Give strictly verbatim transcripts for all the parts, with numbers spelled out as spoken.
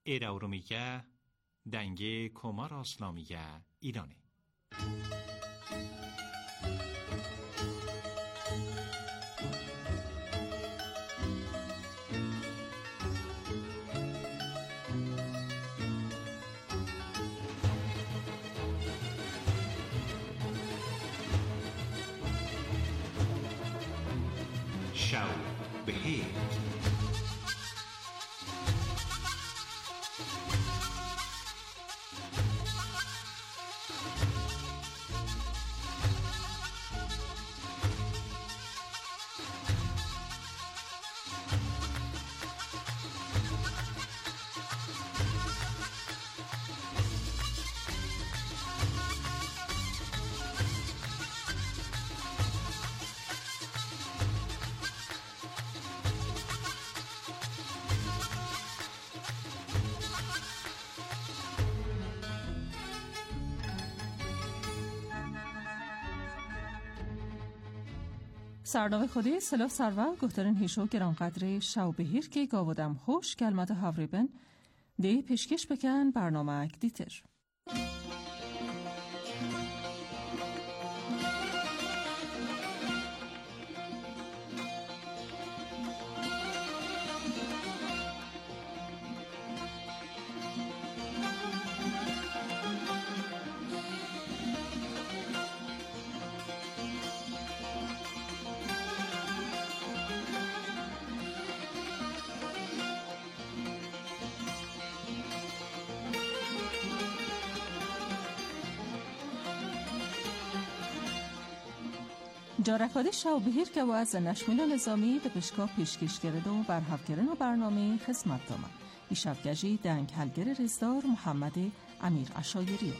ایراورومیگه دنگه کمار اسلامیگه ایرانه. شب بخیر. سرنامه خودی سلاف سرور گفترین هیشو گرانقدر شو بهیر که گاودم خوش کلمت هاوریبن دی پیشکش بکن برنامه اک دیتر. جارکاده شو بهیر که با از نشمیل نظامی به پشکا پیشکش کرده و برحف کردن و برنامه خدمت دامن. ای شبگجی دنگ حلگر رزدار محمد امیر عشایری.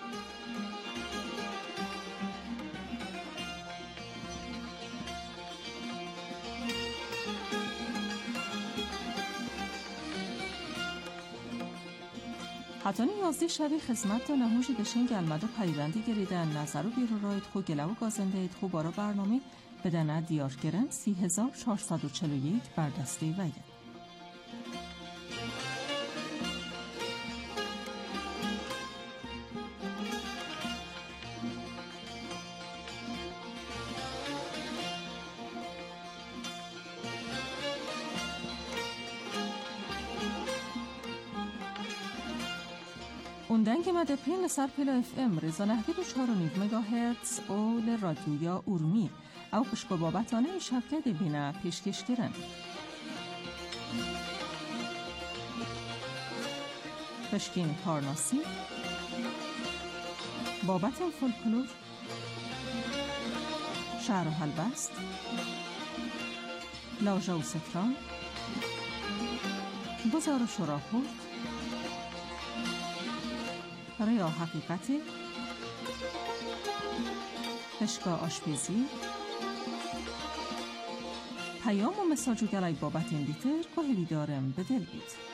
حتانی یازده شبی خدمت تا نهوشی دشنگ گلمد و پیوندی گریدن نظر و بیرو رایت خو گلو و گازنده اید خو بارا برنامه بدنه دیار گرن سی هزار چهارصد و چل و یک بردسته وید. اون که مده پین لسر پلا اف ام رزا نهوید و چهار و نیو مگا هرتز او لرادیویا ارومی او پشکا بابتانه شبکه دبینه پیشکش گرن. پشکین کارناسی بابت فولکلور شهر و حلبست لاژا و ستران بزار و شراپورت ریا حقیقتی پشکا آشپزی پیام و مساجو گلای بابت این دیتر که هلی دارم به دل بید.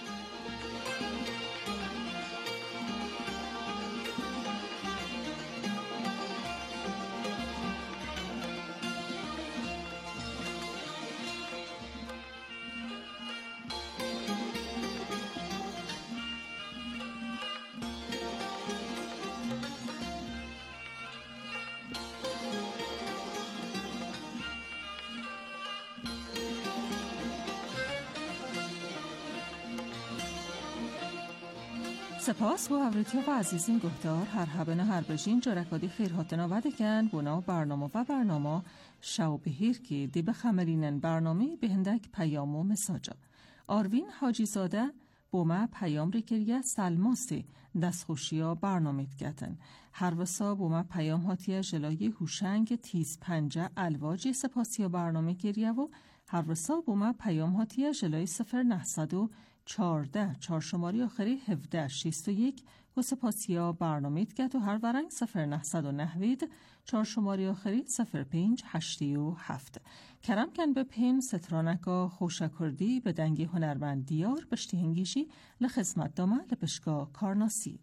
سپاس با حضرتی و عزیزین گفتار هر حبن هر بجین جارکادی خیرهاتنا ودکن بنا برنامه و برنامه شو بهیر که دی بخملینن برنامه به هندک پیام و مساجا آروین حاجی زاده بوما پیام ریکریه سلماستی دستخوشیا برنامه دگتن هر وسا بوما پیام هاتیه جلای هوشنگ تیز پنجه الواجی سپاسیا برنامه گریه و هر وسا بوما پیام هاتیه جلای سفر نهصد و چارده چهار شماری آخری هفده شیست و یک و سپاسیا برنامه دگت و هر ورنگ سفر نهصد و نهوید چهار شماری آخری سفر پنج هشتی و هفت کرم کن به پین سترانکا خوشکردی به دنگی هنرمند دیار بشتی هنگیشی لخدمت دامه لپشکا کارناسی.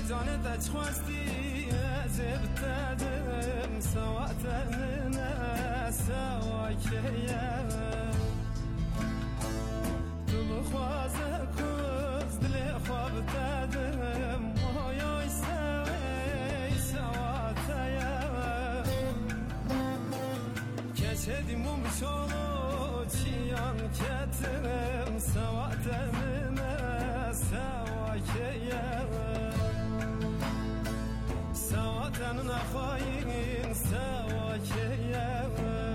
جان دچ خواستی زبتدم سواتنا سواکیه تو خوازه کوز دل خواب دادم مویای سوی سواتیه کشیدیم بشولو چیان کتم سواتنا سواکیه سواتن نخواهیم سواکیه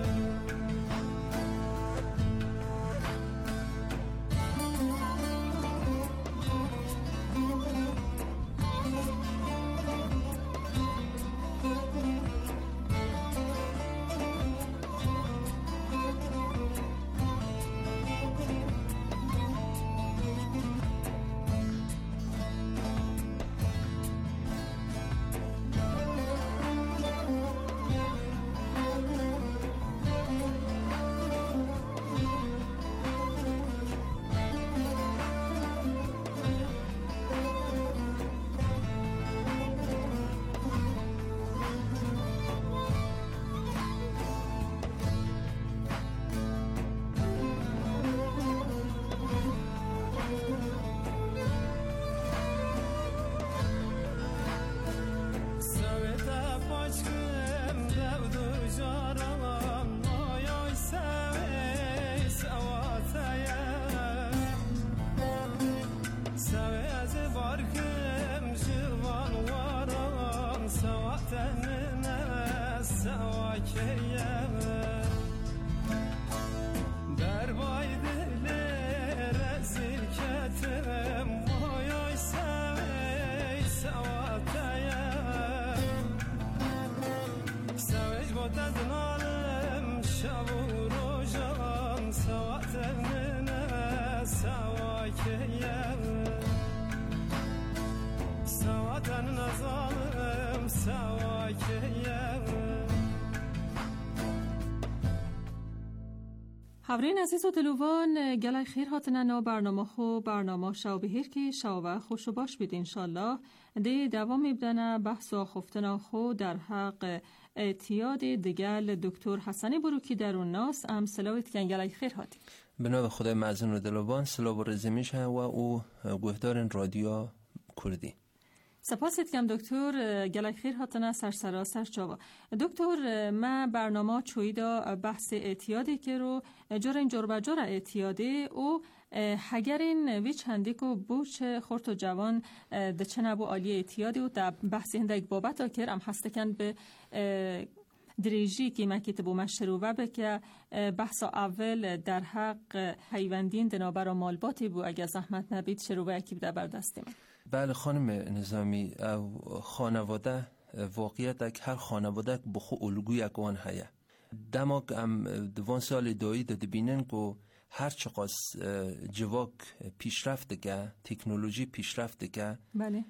خبرین عزیز و دلوان گلای خیر هاتننا برنامه خو برنامه شو بهیر که شو خوش و باش بید انشالله دی دوام میبدنه بحث و خفتنا خو در حق اعتیاد دگل دکتر حسن بروکی در اون ناس ام سلاویت که گلای خیر هاتی بنابرای خدای معزن و دلوان سلاو و رزمیش و او گوهدار رادیو کردی سپاسید کم دکتر گلای خیر هاتنه سرسرا سرچاوا دکتر ما برنامه چویدا بحث اعتیادی که رو جور این جور بجور اعتیاده او هگرین وی چندی که بوچ خورت و جوان ده چنبو آلی اعتیادی و در بحث هنده یک بابت ها کرم هستکن به دریجی که مکیت بو مشروبه به که بحث اول در حق حیوندین دنابر و مالباتی بو اگه زحمت نبید شروبه اکی بده بردستیم. بله خانم نظامی خانواده واقعیت هر خانواده بخو الگوی اکوان هیا دماغ ام دوان سال دوی داده بینن که هر چقاس جواک پیشرفته که تکنولوژی پیشرفته که بله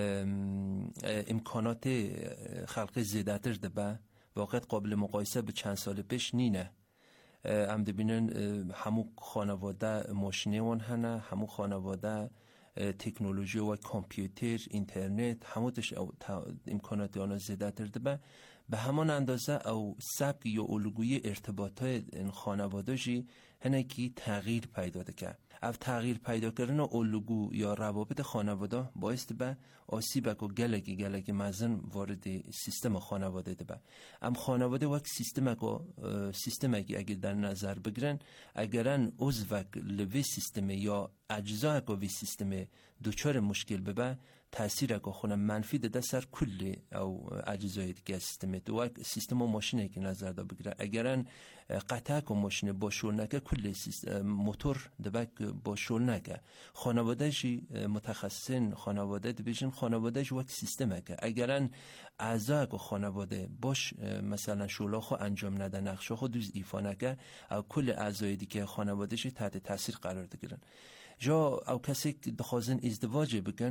امکانات خلقی زیادتر ده به واقعیت قابل مقایسه به چند سال پیش نینه ام ده بینن همو خانواده ماشینه وان هنه همو خانواده تکنولوژی و کامپیوتر اینترنت هموتش امکانات آن زیاده تر به به همان اندازه او سبک یا الگوی ارتباطات این خانواده جی هنه کی تغییر پیدا کرد. او تغییر پیدا کردن الگو یا روابط خانواده باعث به آسیب و گلگی گلگی مزن وارد سیستم خانواده ده به. ام خانواده وقت سیستم اگه سیستم اگه اگه در نظر بگیرن اگرن عضو لوی سیستم یا اجزا اگه وی سیستم دوچار مشکل ببه تأثیر اگه خونه منفی ده سر کل او اجزای دیگه سیستم تو سیستم و ماشینه که نظر دا بگیره اگرن قطعه که ماشین با شول نکه کل موتور دبک با شول نکه خانواده جی متخصصین خانواده دیویژن خانواده جی وقت سیستمه که اگرن اعضا که خانواده باش مثلا شولا خو انجام نده نقشه خو دوز ایفا نکه او کل اعضای دیگه خانواده جی تحت تاثیر قرار دگیرن جا او کسی که دخوازن ازدواج بکن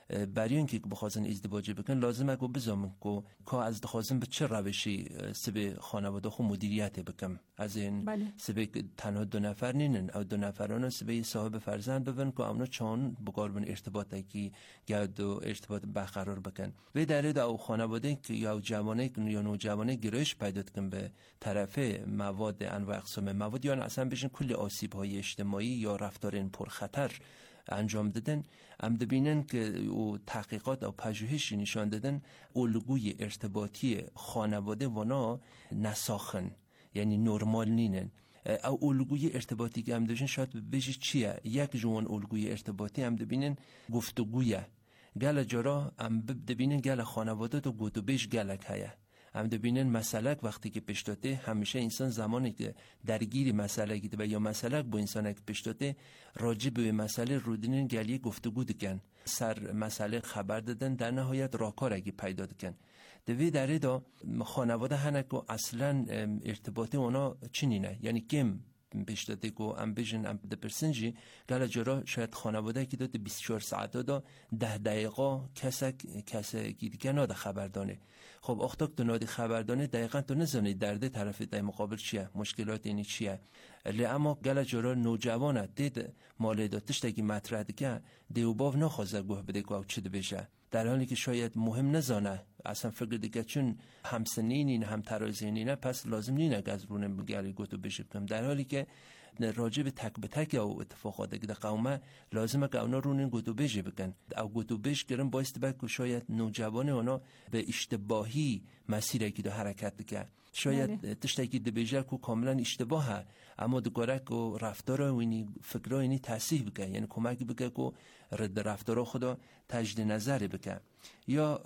برای اینکه بخواستن ازدواج بکن لازمه که بزامن که که از دخواستن به چه روشی سبه خانواده خو مدیریت بکم از این بله. سبه تنها دو نفر نینن او دو نفران سبه صاحب فرزند ببن که اونا چون بقاربن ارتباطی که گرد و ارتباط برقرار بکن و در اد او خانواده که یا جوانه یا نوجوانه گرایش پیدا کن به طرف مواد انواع اقسام مواد یا اصلا بشن کل آسیب های اجتماعی یا رفتار پرخطر انجام دادن، ام دبینن که او تحقیقات او پژوهشی نشان دادن الگوی ارتباطی خانواده ونا نساخن، یعنی نرمال نینن. او الگوی ارتباطی که هم داشتن شاید بهش چیه؟ یک جوان الگوی ارتباطی هم دبینن گفتگویه. گل جرا ام دبینن گل خانواده تو گوتو بیش گلک هیا. هم دبینن مسئله وقتی که پیش داده همیشه انسان زمانی که درگیر مسئله گیده و یا مسئله با انسان که پیش داده راجع به مسئله رودینن گلی گفتگو دکن سر مسئله خبر دادن در نهایت راهکار اگه پیدا دکن دوی داره دا خانواده هنکو اصلا ارتباط اونا چنینه، یعنی کم پیش داده که ام بیشن ام ده پرسنجی گل جرا شاید خانواده که داده بیست و چهار ساعت دا ده دقیقه کسک کسک دیگه ناده خبر دانه. خب اختاک تو نادی خبر دانه دقیقا تو نزانی درده طرف دای مقابل چیه، مشکلات اینی چیه. لی اما گل جرا نوجوانه دید مالی داتش تاکی مطرح دکه دیوباو نخوازه گوه بده که او چی ده بشه، در حالی که شاید مهم نزانه اصلا فکر دیگه چون هم سنینین هم ترازینینه پس لازم نینه که از رونه بگلی گوتو بشه بکنم، در حالی که راجع به تک به تک او اتفاقات که در قومه لازمه که اونا رونه گوتو بشه بکن او گوتو بش گرم باعث بک که شاید نوجوان اونا به اشتباهی مسیری که دو حرکت بکن، شاید تشتکی دبیجه که کاملا اشتباهه اما دگاره که رفتار و اینی فکر و اینی تصحیح بکن، یعنی کمک بکن که رد رفتار خدا تجدید نظر بکن. یا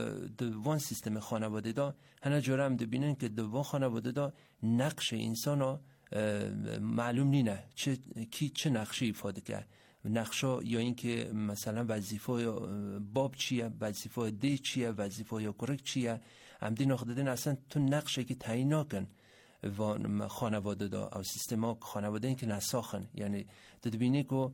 دوان سیستم خانواده دا هنه جاره هم دبینن که دوان خانواده دا نقش انسان ها معلوم نینه چه کی چه نقشی ایفاده کرد، نقشا یا این که مثلا وظیفه باب چیه، وظیفه دی چیه، وظیفه یا کرک چیه، هم دی ناخدادن اصلا تو نقشه که تعیین نکن و خانواده دا او سیستما خانواده این که نساخن، یعنی دبینی که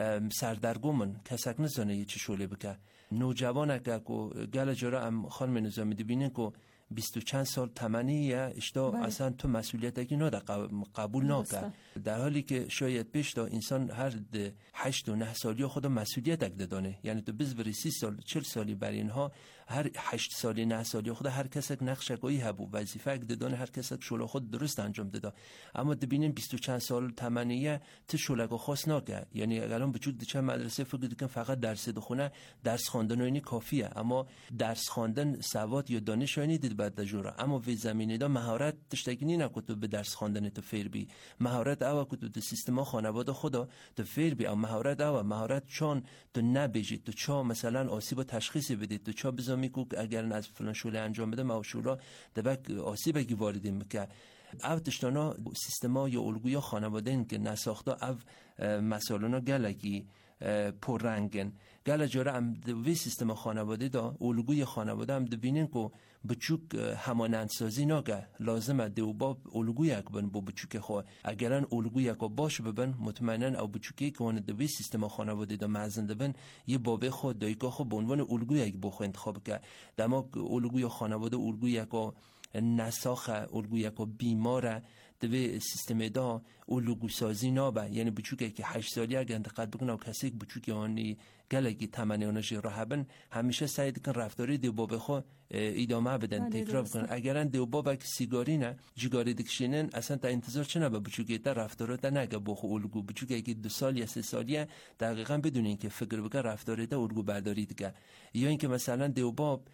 سردرگمن کسک نزانه یه چی شوله بکه. نوجوانه که گل جاره هم خانم نظامی دبینن که بیست و چند سال تمنیه اشتا بله. اصلا تو مسئولیت اگه ناده قبول ناکه، در حالی که شاید پیش دا انسان هر ده هشت و نه سالی خدا مسئولیت اگه دانه، یعنی تو بزبری سی سال چل سالی بر اینها هر هشت سالی نه سالی خدا هر کسک نقش اگهی هبو وظیفه اگه دانه هر کسک شوله خود درست انجام داده، اما دبینن بیست و چند سال تمنیه تو شوله خاص ناکه، یعنی اگران بچود دیچه مدرسه فکر دیکن فقط درس دخونه درس خواندن و اینی کافیه، اما درس خواندن سواد یا دانش اینی دید بعد دجوره، اما وی زمینه دا مهارت تشتگینی نکتو به درس خواندن تو فیر بی، مهارت او کتو تو سیستم خانواده خدا تو فیر بی، او مهارت او مهارت چون تو نبیجی تو چا مثلا آسیب تشخیصی بدید تو چا بزامی که اگر از فلان شوله انجام بده ما شوله دبک آسیب اگه واردیم که او تشتانا سیستما یا الگوی خانواده این که نساخته او مسالونا گلگی پر رنگن گل جاره هم دوی سیستم خانواده دا الگوی خانواده هم دبینن که بچوک همانندسازی ناگه لازمه دو باب الگوی اک بن با بچوک خواه، اگران الگوی اک باش ببن مطمئنن او بچوکی که اون دوی سیستم خانواده دا معزنده بن یه بابه خود دایگاه خود به عنوان الگوی اک بخوا انتخاب که دما الگوی خانواده الگوی اک نساخ الگوی اک بیماره دوی سیستم دا الگو سازی نابه، یعنی بچوکی که هشت سالی اگه انتقاد بکنه و کسی که بچوکی آنی گلگی تمنی آنش راهبن همیشه سعی کن رفتاری دو باب خو ادامه بدن تکرار بکنن، اگرن دو باب که سیگاری نه جیگاری دکشینن اصلا تا انتظار چه نبا بچوکی تا رفتارات نگه بخو الگو بچوکی که دو سال یا سه سالیه دقیقاً بدون اینکه فکر بکنه رفتاری تا الگو برداری دیگه، یا اینکه مثلا دو باب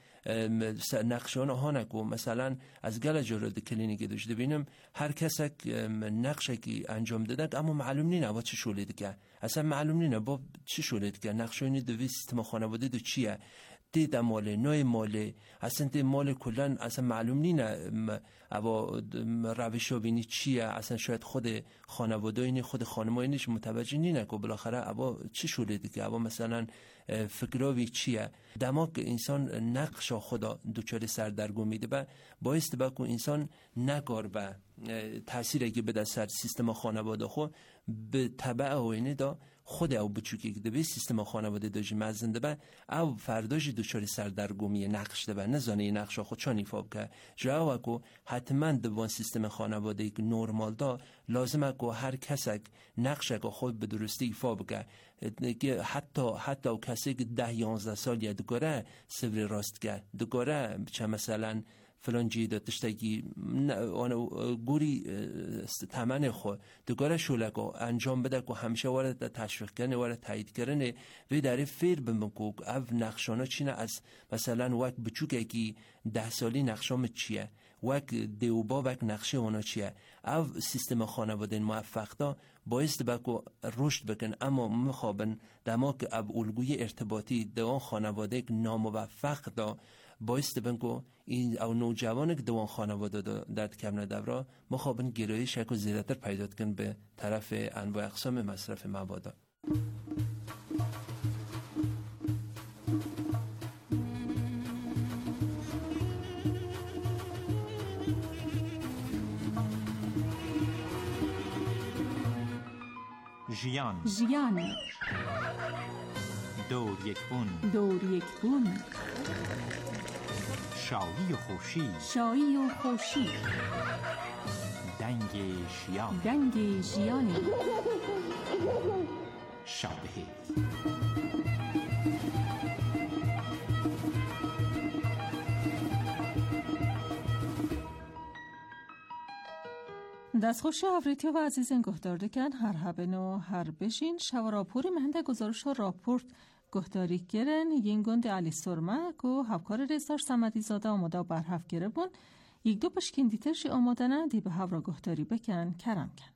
نقشان ها نکو مثلا از گل جراد کلینیک داشته ببینم هر کسک نقشه که انجام دادن اما معلوم نی نه چه شوله دیگه، اصلا معلوم نی نه با چه شوله دیگه، نقشانی دوی سیستم خانواده دو چیه دید ماله نوع ماله اصلا دید مال کلن اصلا معلوم نی نه اوا روش بینی چیه، اصلا شاید خود خانواده اینی خود خانمای اینیش متوجه نی نه که بالاخره اوا چه شوله دیگه، اوا مثلا فکراوی چیه دماغ انسان نقشا خدا دوچار سردرگم میده با باعث با که انسان نگار با تاثیر که به سر سیستم خانواده خو به تبع آینه دا خود او بچوکی که به سیستم خانواده داجی مزنده با او فرداجی دوچاری سردرگمی نقش ده با نزانه نقش خود چان ایفا بکه جا او حتما دوان سیستم خانواده که نورمال دا لازم که هر کسک نقش که خود به درستی ایفا بکه حتی حتی کسی که ده یانزده سال یا دگاره سور راست که دگاره چه مثلا فلان جیدا تشتگی آن گوری تمن خو دگاره شوله کو انجام بده کو همیشه وارد تشویق کنه وارد تایید کنه و در فیر بمکو او نقشانا چینه از مثلا وقت بچوکه کی ده سالی نقشام چیه وقت دیوبا وقت نقشه اونا چیه او سیستم خانواده موفق دا باعث بکو رشد بکن اما مخابن دما که اب الگوی ارتباطی دوان خانواده ناموفق دا باعث بنگو این او نوجوان که دوان خانواده داد کم ندورا مخابن گرایش یک و زیادتر پیدا کن به طرف انواع اقسام مصرف مواد. ژیان ژیان دور یک بون دور یک بون شایی و خوشی شایی و خوشی دنگ ژیان دنگ ژیان شبه دستخوش آفریتی و عزیزین گهدارده کن هر هبن و هر بشین شو راپوری مهنده گزارش ها راپورت گهداری گرن یین گند علی سرمک و هفکار رزدار سمدی زاده آماده و برحف گره بون یک دو پشکین دیترشی آماده نه دی به هفرا گهداری بکن کرم کن.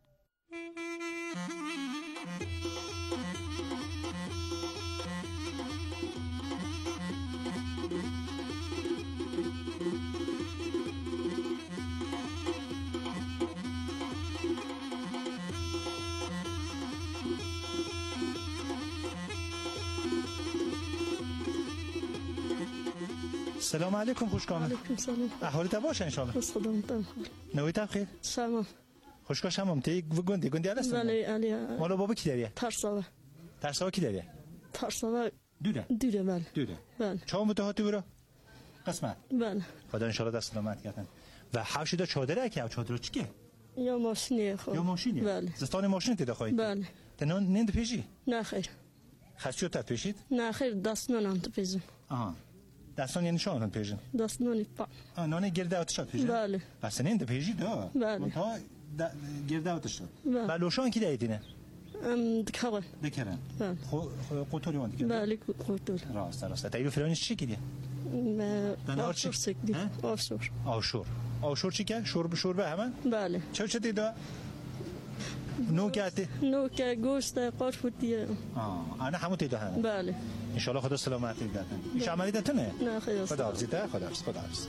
سلام علیکم خوشکامل. علیکم سلام. احوالت باشه ان شاء الله. بس خدام تام. نویت بخیر. سلام. خوشکا شمام تی گوندی گوندی هستم. بله علی. مالا بابا کی داره؟ ترساوه. ترساوه کی داره؟ ترساوه. دوره. دوره بله. دوره. بله. چهار متهاتی برو. قسمت. بله. خدا ان شاء الله دست سلامت کردن. و حوش دا چادره که چادر چیه؟ یا ماشینه خو. یا ماشینه. بله. زستان ماشین تی دخوید. بله. تنون نند پیشی؟ نه خیر. خشیو تا پیشید؟ نه خیر دست نان تو پیزم. آها. دستان یعنی شان پیژن دست نانی پا آه نانی گرده آتشات پیژن بله بس نه انت پیژی دا بله تا گرده آتشات بله بلوشان کی دیدینه ام دکارن دکارن بله خو قطوری وان دیگه بله قطور راست راست تایید فلانش چی کیه ما آشور سکدی آشور آشور آشور چی که شوربه شوربه همه بله چه چه دیدا نوکاتی نوک گوشت قارچ بودیه آه انا همون تیدا هم بله ان شاء الله خدا سلامتی بده ایش عملیات نه نه خیر خدا حافظ تا خدا حافظ خدا حافظ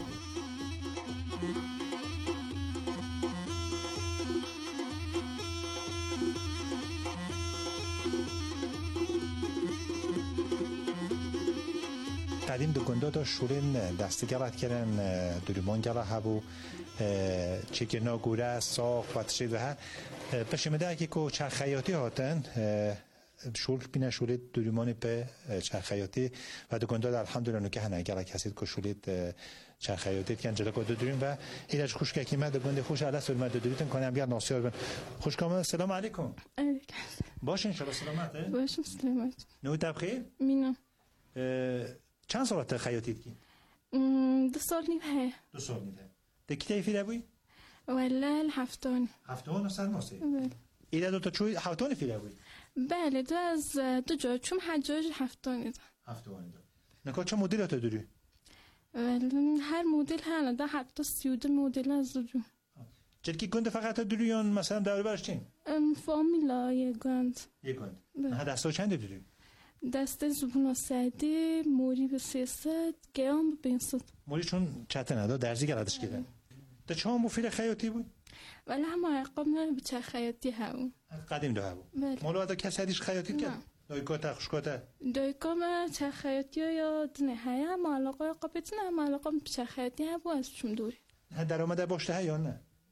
قدیم دو گنده دا شورین دستی گلت کردن دوریمان گله هبو چکرنا گوره ساخ و تشید و ها پشمده که که چرخیاتی هاتن شول بینه شولید دوریمانی به چرخیاتی و دو گنده دا الحمدلله که هنه گله کسید که شولید چرخیاتی کن جدا که دو دوریم و ایلش خوش که که دو گنده خوش علا سلمت دو دوریتن کنم بیار ناسیار بین خوش کامل سلام علیکم علیکم باش انشالله سلامته باشم سلامت نوی تب خیر مینا چند سالت خیاطیت کی؟ دو سال نیمه دو سال نیمه دکی تایفی روی؟ ولی هفتان هفتان و سر ماسه؟ بله ایده دو تا چوی هفتان فی روی؟ بله دو از دو جا چون حجاج هفتان ایده هفتان ایده نکا چه مدل تا دوری؟ ولی هر مدل هنه ده حتی سیوده مدل از دو جو چرکی گنده فقط دوریان مثلا دوری برش چین؟ فامیلا یه گند یه گند نه دستا چند دوری؟ دسته زبون سعدی موری به سیاست گیام به بینسد موری چون چته ندا درزی گردش کردن تا چه هم بفیل خیاطی بود؟ ولی همه اقام نه بچه خیاطی هم قدیم ده هم بله مالو ادا کسی هدیش خیاطی کرد؟ دایکاته خوشکاته؟ دایکام چه خیاطی یا دنه های هم علاقه قابطی نه هم علاقه بچه خیاطی هم بود از چون دوری در آمده باشته ها یا نه؟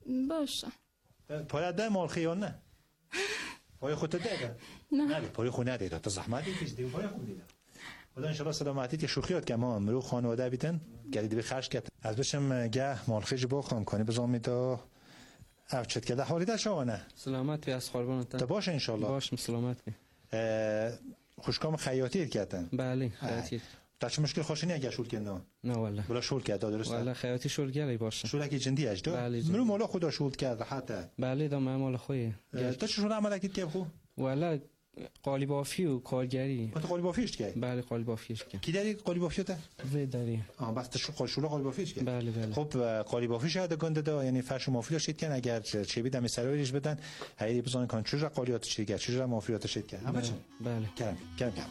باشه. پای ده مال خیال نه پای خودت ده نه نه پای خونه ده تا زحمت کشیدی پای خود دیدم خدا ان شاء الله سلامتی که شوخیات که ما امرو خانواده بیتن گردی به خرج کرد از بشم گه مال خیج بخوام کنی بزامی تا افچت که ده حالی ده شوانه سلامت از قربانت تا باشه ان شاء الله باش سلامت خوشکام خیاطی کردن بله خیاطی تا چه مشکل خوشی اگه شول کنه نه والله بلا شول کرد درسته والله خیاطی شول گلی باشه شول کی جندی اجدا بله منو مولا خدا شول کرد حتی بله دا مال خویه تا چه شول عمل کردی که خو والله قالی بافی و کارگری تو قالی بافیش کی بله قالی بافیش کی کی داری قالی بافی تا و داری آه بس تو شول قالی بافیش کی بله بله خب قالی بافیش هدا گنده دا یعنی فرش مافیا شید کن اگر چه بیدم سرایش بدن هی بزن کن چجور قالیات چی گه چجور مافیات شید کن همه چی بله کردم کردم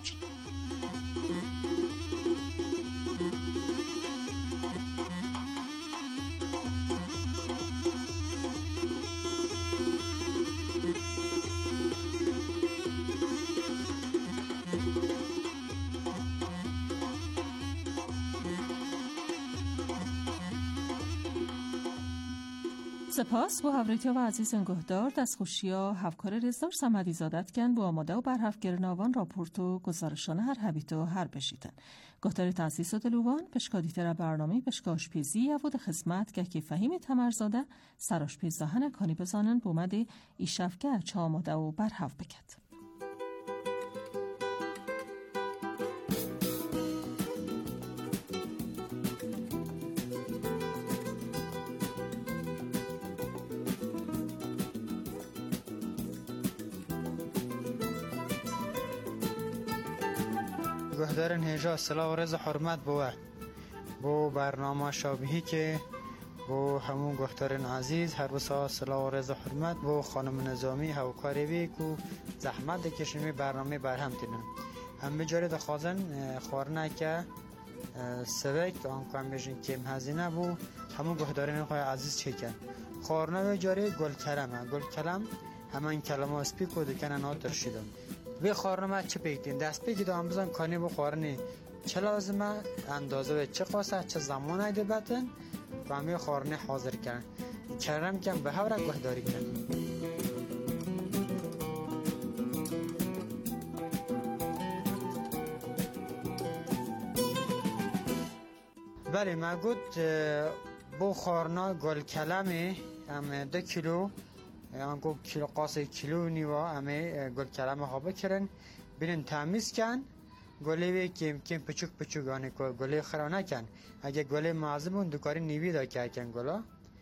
سپاس با هفریتیا و عزیز انگهدار دست خوشیا هفکار رزدار سمدی زادت کن با آماده و برحف گرناوان راپورتو گزارشان هر حبیتو هر بشیدن گهتار تنسیس و دلوان پشکادی تر برنامه پشکاش پیزی یود خدمت که که فهیم تمرزاده سراش پیزدهن کانی بزانن بومده ایشفگه چه آماده و برحف بکد گهدارن هجا سلام و رضا حرمت بوه بو برنامه شابهی که بو همون گهدارن عزیز هر بسا سلام و رضا حرمت بو خانم نظامی هاوکاری وی کو زحمت کشمی برنامه برهم تینن هم بجاره دخوازن خوارنه که سوک آن کم بیشن کم هزینه بو همون گهدارن خواه عزیز چه کن خوارنه بجاره گل کلمه گل کلم همان کلمه اسپی کو دکنه ناتر شدم به خورنما چه پیکتین دست بگید هم بزن کانی بخورنی چه لازمه اندازه و چه قاسه چه زمان ایده بتن و همه خورنی حاضر کردن کرم کم به هر گهداری کن بله ما گفت بو خورنا گل کلمه هم دو کیلو آنکو کیلو قاسه کیلو نیوا همه گل کلمه ها بکرن بینن تمیز کن گلی کم کم پچوک پچوک آنه گلی خرانه کن اگه گلی معظم اون دکاری نیوی دا که کن گلا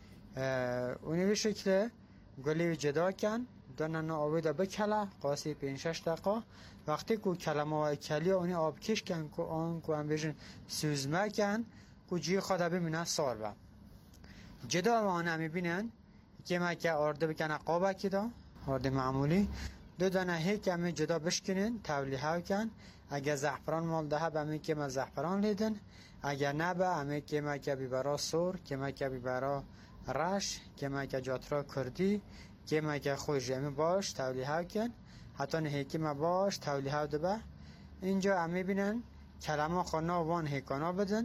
اونی به شکل گلی جدا کن دانه آوی دا بکله قاسه پین شش دقیقه وقتی که کلمه و کلی اونی آب کش کن که آن که هم بیشن سوزمه کن که جی خدا بمینه سال با جدا و آنه می بینن که ما که آرده بکنه قابه که دا آرده معمولی دو دانه هیک همه جدا بشکنین تولیه ها کن اگه زعفران مال ده به همه که ما زعفران لیدن اگه نه به همه که ما که بیبرا سور که ما که بیبرا رش که ما که جاترا کردی که ما که خوش همه باش تولیه ها کن حتی نه هیکی ما باش تولیه ها ده اینجا همه بینن کلمه خوانا وان هیکانا بدن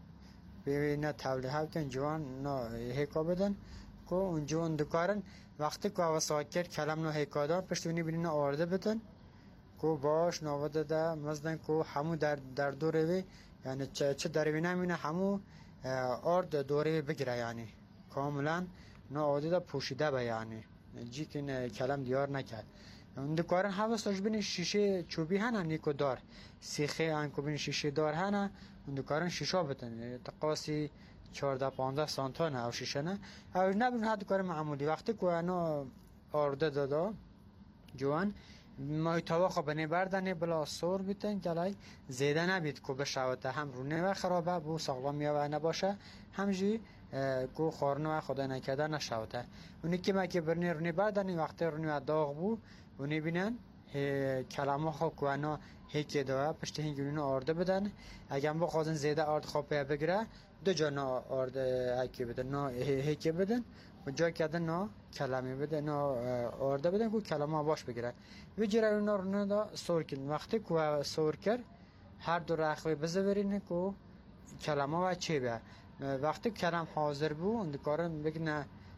ببینه تولیه ها کن جوان نا هیکا بدن که اونجا اون دکارن وقتی که واساکر کلم نو هیکادا پشتونی بینن آرده بدن که باش نواده ده مزدن که همو در در دوره وی یعنی چه چه در وینه مینه همو آرد دوره بگیره یعنی کاملا نو آرده ده پوشیده به یعنی جی که کلم دیار نکرد اون دکارن حواسش بین شیشه چوبی هنه نیکو دار سیخه انکو بین شیشه دار هنه اون دکارن شیشه بتن تقاسی چهارده پانزده سانتا نه او شیشه نه او نه بین حد کار معمولی وقتی که انا آرده دادا جوان مای توا خو بنه بردنه بلا سور بیتن گلای زیده نبید که بشوته هم رونه و خرابه بو ساغلامی و نباشه همجی کو خورنه و خدا نکرده نشوته اونی که ما که برنه رونه بردنه وقتی رونه داغ بو اونی بینن کلمه خو که انا هیک دوا پشت هنگونه آرده بدن اگه با خواهن زیده آرد خواه بگیره دو جا نا آرده هکی بدن نا هیکی بدن و جا کردن نا کلمه بدن نا آرده بدن که کلمه باش بگیره و جره اونا رو دا سور کن وقتی که سور کرد هر دو رخوه بزورینه که کلمه و چه به وقتی کلم حاضر بو اندکارن بگنه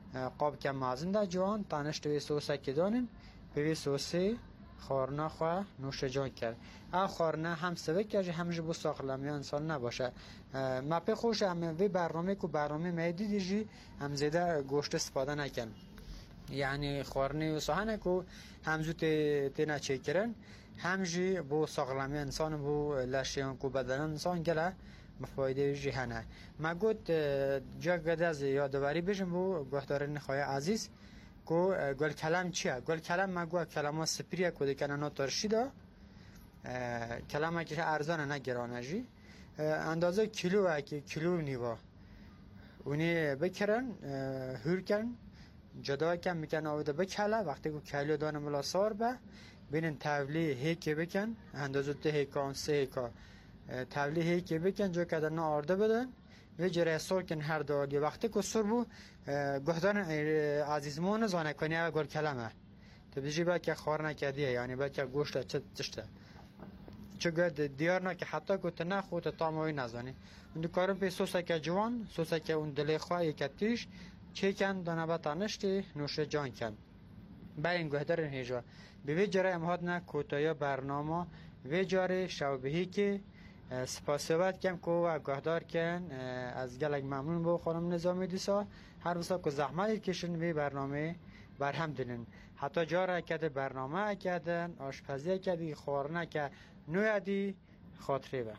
قاب کم مازن دا جوان تانشت وی سوسه که دانن به وی سوسه خورنا خواه نوش جان کرد. آ خورنا هم سوک که همش بو ساخلمی انسان نباشه. ما په خوش هم وی برنامه کو برنامه میدی دیجی هم زیاده گوشت استفاده نکن. یعنی خورنی و صحنه کو هم زود تینا چیکرن همجی بو ساخلمی انسان بو لشیان کو بدن انسان گله مفایده جهانه. ما گفت جا گده از یادواری بشم بو گفتارن خواهی عزیز کو گل کلام چیه؟ گل کلام ما گو کلام سپریه کده کنه ناترشیده کلام که ارزانه نگرانه جی اندازه کیلو که کیلو نیوا اونی بکرن هور کن جدا کن میکن آویده بکله وقتی که کیلو دانه ملا سار به بینن تولی هیکی بکن اندازه ده هیکا سه هیکا تولی هیکی بکن جو که درنا آرده بدن و جره سر کن هر دالی وقتی که سر بو گهدان عزیزمون زانه کنی و گل کلمه تبدیجی با که خار نکدیه یعنی با که گوشت چه تشته چه گرد دیار نه که حتی که تنه خود تاموی نزانی اون کارم پی سوسه که جوان سوسه که اون دلی خواه یکتیش چه کن دانه با تانشتی نوش جان کن با این گهدار هیجا به وی جره امهاد نه کوتایا برنامه وی جاره شوبهی که سپاسیوت کم کو و گهدار کن از گلک ممنون بو خانم نظامی دیسا هر بسا که زحمت کشن وی برنامه برهم دینن حتی جاره کده برنامه کدن آشپزی کدی خورنه که نوی دی خاطره با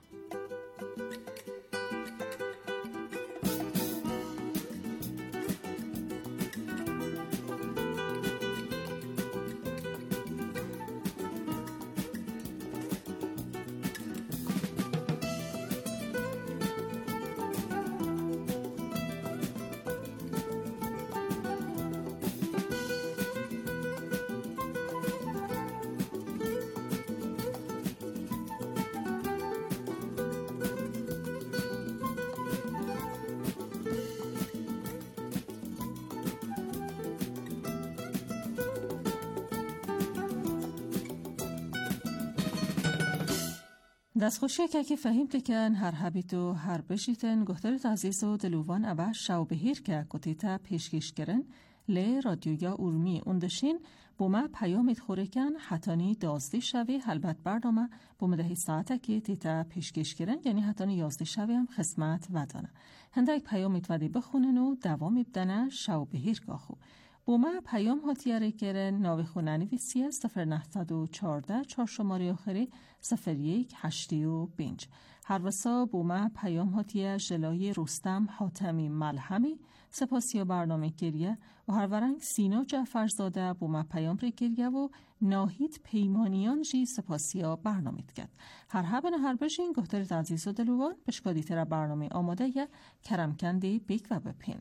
دستخوشی که که فهمت کن هر حبیتو هر بشیتن گفترت عزیز و دلوان ابا شو بهیر که کتیتا پیشکش کرن لی رادیویا اورمی اندشین بوما پیامت خوره کن حتانی دازده شوی حلبت برنامه بوما دهی ساعته که تیتا پیشکش کرن یعنی حتانی یازده شوی هم خدمت ودانه هنده یک پیامت ودی بخونن و دوام بدنه شو بهیر گاخو بوما پیام هاتیاره کرن ناوی خوننی ویسیه صفر نهصد و چارده چهار شماره آخری صفر یک هشتی و بینج هر وسا بوما پیام هاتیه جلای رستم حاتمی ملهمی سپاسی و برنامه گریه و هر ورنگ سینا جعفرزاده بوما پیام ری گریه و ناهید پیمانیان جی سپاسی و برنامه کرد هر هبن هر بشین گفترت عزیز و دلوان بشکادی تر برنامه آماده یه کرمکندی بیک و بپین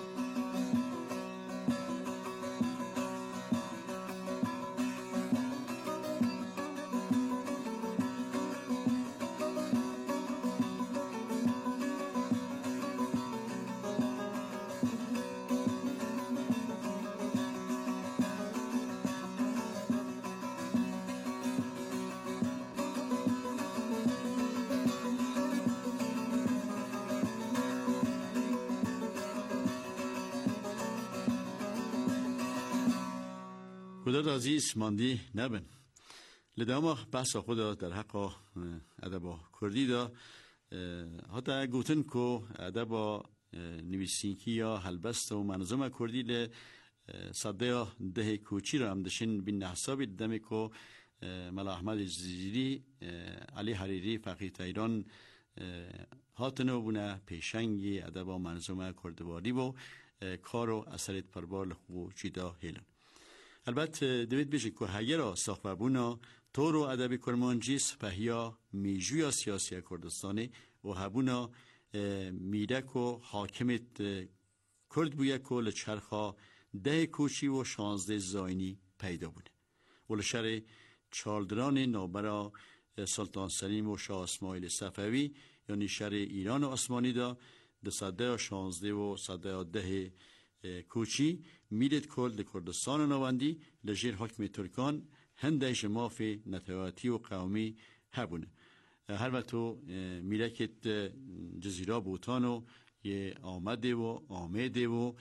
خدا عزیز ماندی نبن لداما بحث خدا در حق ادب کردی دا حتی گوتن کو ادب نویسینکی یا هلبست و منظومه کردی ل صده ده کوچی را هم دشن بین حساب دمی کو ملا احمد زیری علی حریری فقیه ایران هاتنو بونه پیشنگی ادب و منظومه کردواری و کارو اثرت پربار خو چیدا هیلن البته دوید بیشه که هگه را ساخته بونا تو رو ادبی کرمانجی سپهیا میجویا سیاسی کردستانی و هبونا میرک و حاکمت کرد بویا که لچرخا ده کوچی و شانزده زاینی پیدا بونه و لشر چالدران نابرا سلطان سلیم و شاه اسماعیل صفوی یعنی شر ایران و عثمانی دا ده صده و شانزده و صده و ده کوچی میلت کل کردستان نواندی لجیر حکم ترکان هندش مافی نتواتی و قومی هبونه هر وقت میلکت جزیره بوتانو یه آمده و آمده و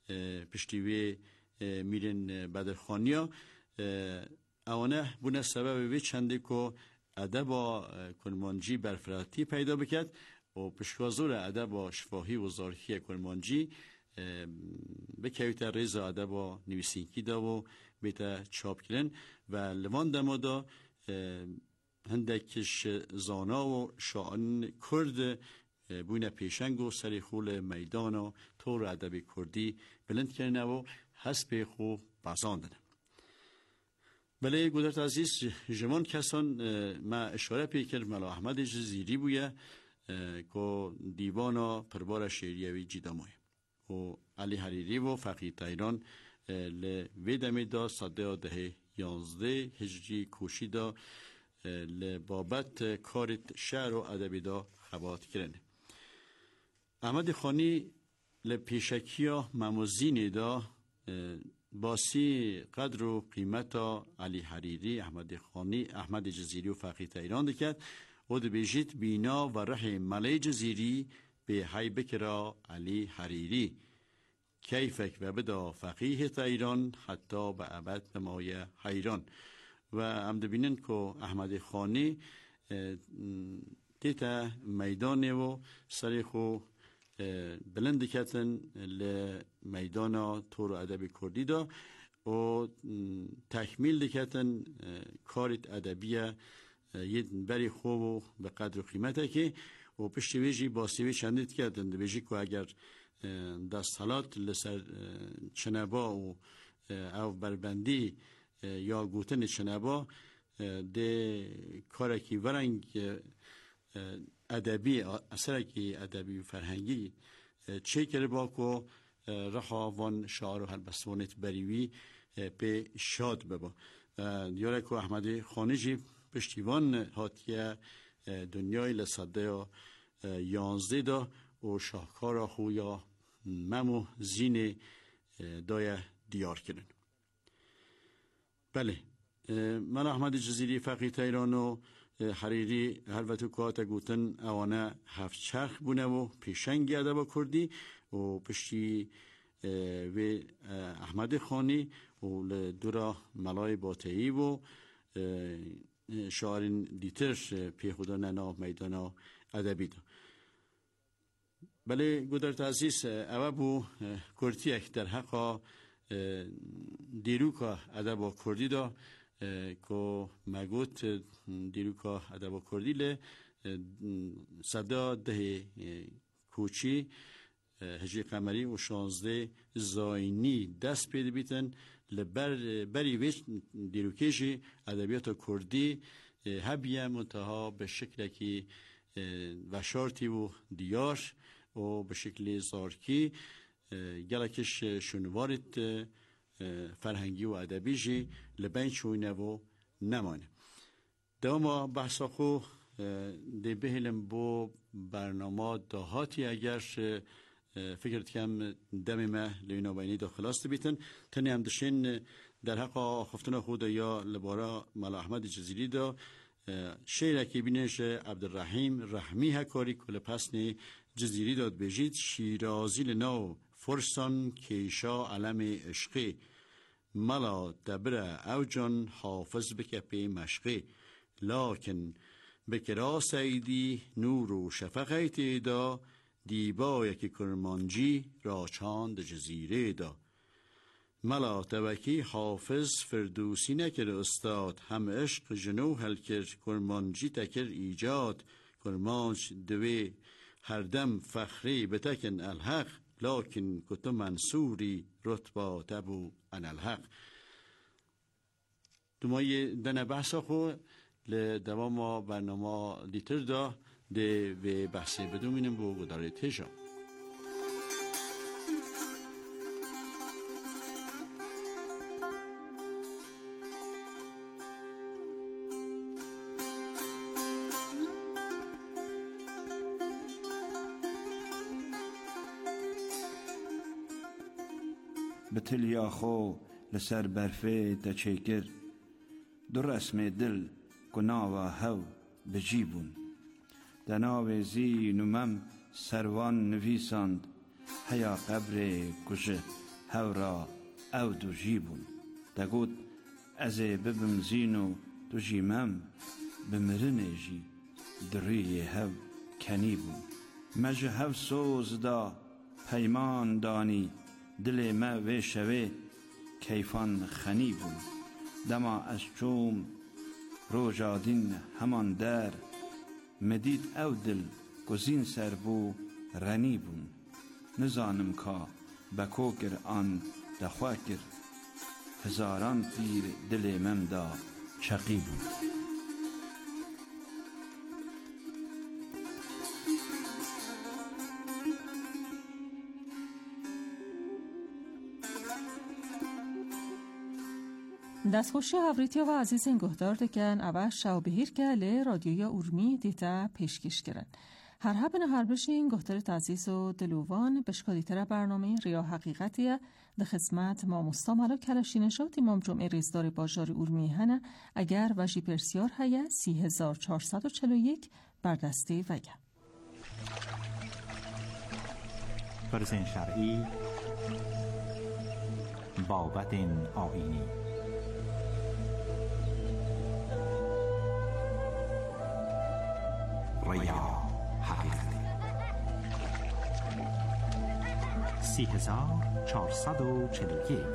پشتیوی میرن بدرخانیا اوانه بونه سبب وی چنده که ادب کرمانجی برفراتی پیدا بکد و پشکازور ادب شفاهی و زارخی کرمانجی بکویتا ریزا ادب نویسینکی دا و بیتا چاپ کرن و لوان دمادا هندکش زانا و شاعن کرد بوینه پیشنگ و سری خول میدان و طور ادب کردی بلند کرنه و حسب خو بازاندن. بله گودرت عزیز جوان کسان ما اشاره پیکر ملا احمد جزیری بویه که دیوانا پربار شعریوی جیداموی و علی حریری و فقیه تایران لویدمی دا صده ده یانزده هجری کوشی دا لبابت کارت شعر و ادبی دا خبات کرنه. احمد خانی لپیشکیا مموزین دا باسی قدر و قیمت علی حریری، احمد خانی، احمد جزیری و فقیه تایران دکد و ده بیجید بینا و رح ملی جزیری به حی بکرا علی حریری کیفک و بدا فقیه تایران حتی به ابد نمای حیران و امده بینن که احمد خانی دیتا میدانه و سریخو بلند کتن لمیدان طور ادبی کردی دا و تکمیل دکتن کارت ادبیه ید بری خوب و به قدر و قیمته که و پشت ویجی باسیوی چندید کردن ده بیجی که اگر دست حالات لسر چنبا و او بربندی یا گوتن چنبا ده کارکی ورنگ ادبی اثرکی ادبی و فرهنگی چه کرده با که رخا وان شعر و هلبسوانت بریوی به شاد ببا دیاره که احمد خانجی پشتیوان هاتیه دنیای لصده یانزده دا و شاهکار خویا ممو زین دای دیار کردن. بله من احمد جزیری فقیه تایران و حریری هلوتو کاتا گوتن اوانه هفت چرخ بونه و پیشنگی ادب کردی و پشتی و احمد خانی و دورا ملای باتهی و شاعرین دیتر پی خدا ننا میدانا ادبی دا. بله گودرت عزیز اوه بو کرتی اک در حقا دیروکا ادب کردی دا که مگوت دیروکا ادب کردی ل صدا ده کوچی هجری قمری و شانزده زاینی دست پیدا بیتن لبر بری ویچ دیروکیشی ادبیات کردی هبیه منتها به شکل که وشارتی و دیار و به شکل زارکی گلکش شنوارت فرهنگی و ادبی جی لبین چوینه و نمانه. دوما بحثا خو دی بهلم بو برنامه دهاتی اگر فکرت کم دم ما لینا بینی داخلاست بیتن تنی هم دشین در حق خفتن خود یا لبارا ملا احمد جزیری دا شعر که بینش عبدالرحیم رحمی هکاری کل پسنی جزیری داد بجید شیرازی لناو فرسان کیشا علم عشقی ملا دبره او جان حافظ بکپی مشقی لکن بکرا سیدی نور و شفقیت دا دیبا یکی کرمانجی را چاند جزیره دا ملا توکی حافظ فردوسی نکر استاد هم عشق جنو هل کر کرمانجی تکر ایجاد کرمانج دوی هر دم فخری بتکن الحق لکن کتو منصوری رتبا تبو ان الحق. دومای دنه بحثا خو لدوام برنامه دیتر دا ده و بحثی بدومینم بو گداره تیجا. بتلیا خو لسر برفه تچکر در اسم دل کناوا هو بجیبون دناو زی نمم سروان نویساند هیا قبر کجه هورا او دو جیبون دگود از ببم زینو دو جیمم بمرنه جی دری هو کنیبون مجه هو سوز دا پیمان دانی دل ما و شوه کیفان خنیبون دما از چوم روجادین همان در مدید او دل گزین سر بو رنیبون نزانم کا بکوکر آن دخواکر هزاران تیر دل من دا شقیبون. دستخوشی هاوریتی و عزیزین گهدار دکن اوه شو بهیر که لی رادیوی ارمی دیتا پیشکش کرن. هر هبن هر بشین گهدارت عزیز و دلووان بشکادی تر برنامه ریا حقیقتیه ده خدمت ما مستعملو کلشینشات امام جمعه ریزدار باجار ارمی هنه اگر وجی پرسیار هیه سی هزار چهارصد و چل و یک بردسته وگه. برزن شرعی بابت آینی ریا حقیقتی سی هزار چهارصد و چل و یک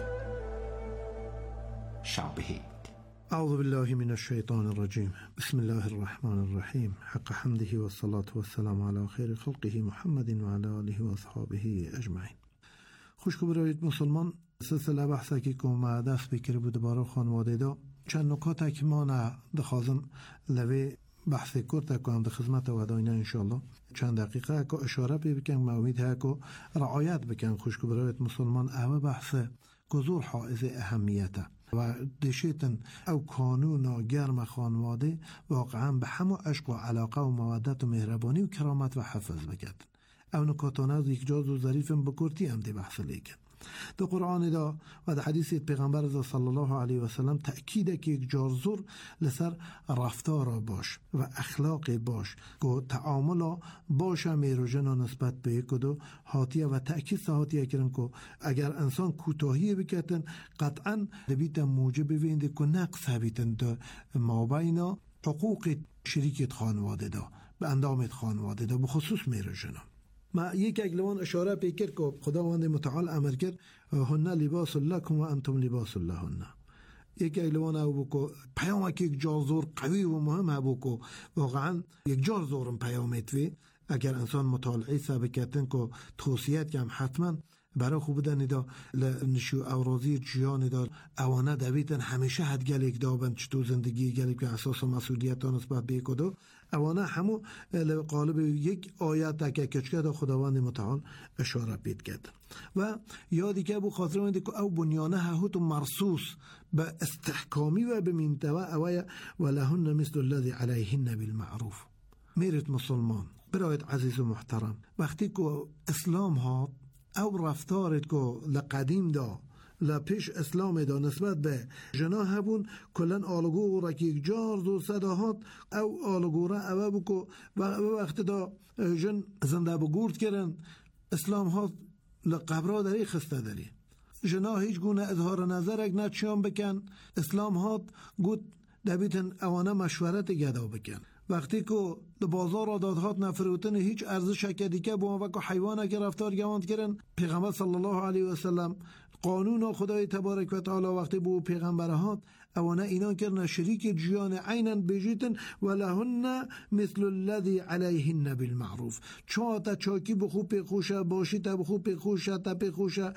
شابهید. اعوذ بالله من الشیطان الرجیم. بسم الله الرحمن الرحیم. حق حمده و الصلاة و السلام علی خیر خلقه محمد و علی آله و اصحابه اجمعین. خوشکو برایید مسلمان سلسله بحثه که کم دست بکری بود بارا خانواده دا چند نکات که ما نه دخوازم لوی بحث کرد کنم در خدمت و داینا انشالله چند دقیقه که اشاره بکن موید ها که رعایت بکن خوشکو برایت مسلمان اوه بحث گذور حائز اهمیته و دشیتن او کانون گرم خانواده واقعا به همه عشق و علاقه و مودت و مهربانی و کرامت و حفظ بکن. او نکاتانه از یک جاز و ظریفم بکرتی هم دی بحث لیکن در قرآن دا و در حدیث پیغمبر دا صلی الله علیه و سلم تأکیده که یک جارزور لسر رفتار باش و اخلاق باش که تعامل باش میروژن نسبت به یک دو حاتیه و تأکید ساعتیه کرن که اگر انسان کوتاهی بکتن قطعا دبیت موجب وینده که نقص بیتن دا مابینا حقوق شریکت خانواده دا به اندامت خانواده دا بخصوص میروژن. ما یک اگلوان اشاره پیکر که خداوند متعال امر کرد هن لباس لکم و انتم لباس لهن. یک اگلوان او بکو پیام که یک جازور قوی و مهم ها بکو واقعا یک جازورم پیامت وی اگر انسان مطالعه سابقتن که توصیت کم حتما برای خوب دنی دا نشو اورازی جیان دا اوانه دویتن همیشه حد گلیک دابن چطور زندگی گلیک که اساس مسئولیت دا نسبت به کدو اوانه همو قالب یک آیت تکه کچکه دا خداوند متعال اشاره پید کرد و یادی که ابو خاطر مونده که او بنیانه ههوت مرسوس به استحکامی و به منتوه اوه ولهن مثل الذي علیهن بالمعروف. میرت مسلمان برایت عزیز و محترم وقتی که اسلام ها او رفتارت که لقدیم دا لپیش اسلام دا نسبت به جنا هبون کلن آلگو را که یک جار دو صداهات او آلگو را او بکو و وقت دا جن زنده بگورد کرن اسلام ها لقبرا داری خسته داری جنا هیچ گونه اظهار نظر اگ نچیان بکن اسلام ها گود دبیتن اوانه مشورت گدا بکن وقتی که در بازار آدادهات نفروتن هیچ ارزش کدی که با وقت حیوانه که رفتار گواند کردن پیغمبر صلی الله علیه و سلم قانون خدای تبارک و تعالی وقتی بو پیغمبرهات اوانه اینان کردن شریک جیان عینا بجیتن ولهن مثل الذي علیهن بالمعروف چا تا چاکی بخو پیخوشه باشی تا بخو پیخوشه تا پیخوشه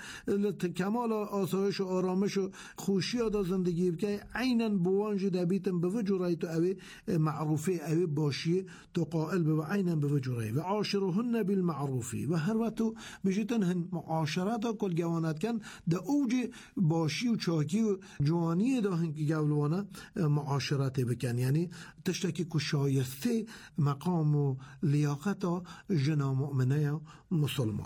کمال آسایش و آرامش و خوشی دا زندگی بکه عینا بوانج دبیتن به وجورای تو اوی معروفه اوی باشی تو قائل به عینا به وجورای و عاشرهن بالمعروفی و هر وقت بجیتن هن معاشرات کل جوانات کن دا اوج باشی و چاکی و جوانی دا هن گولوانه معاشرت بکن یعنی تشتکی که شایسته مقام و لیاقت جنا مؤمنه مسلمانه.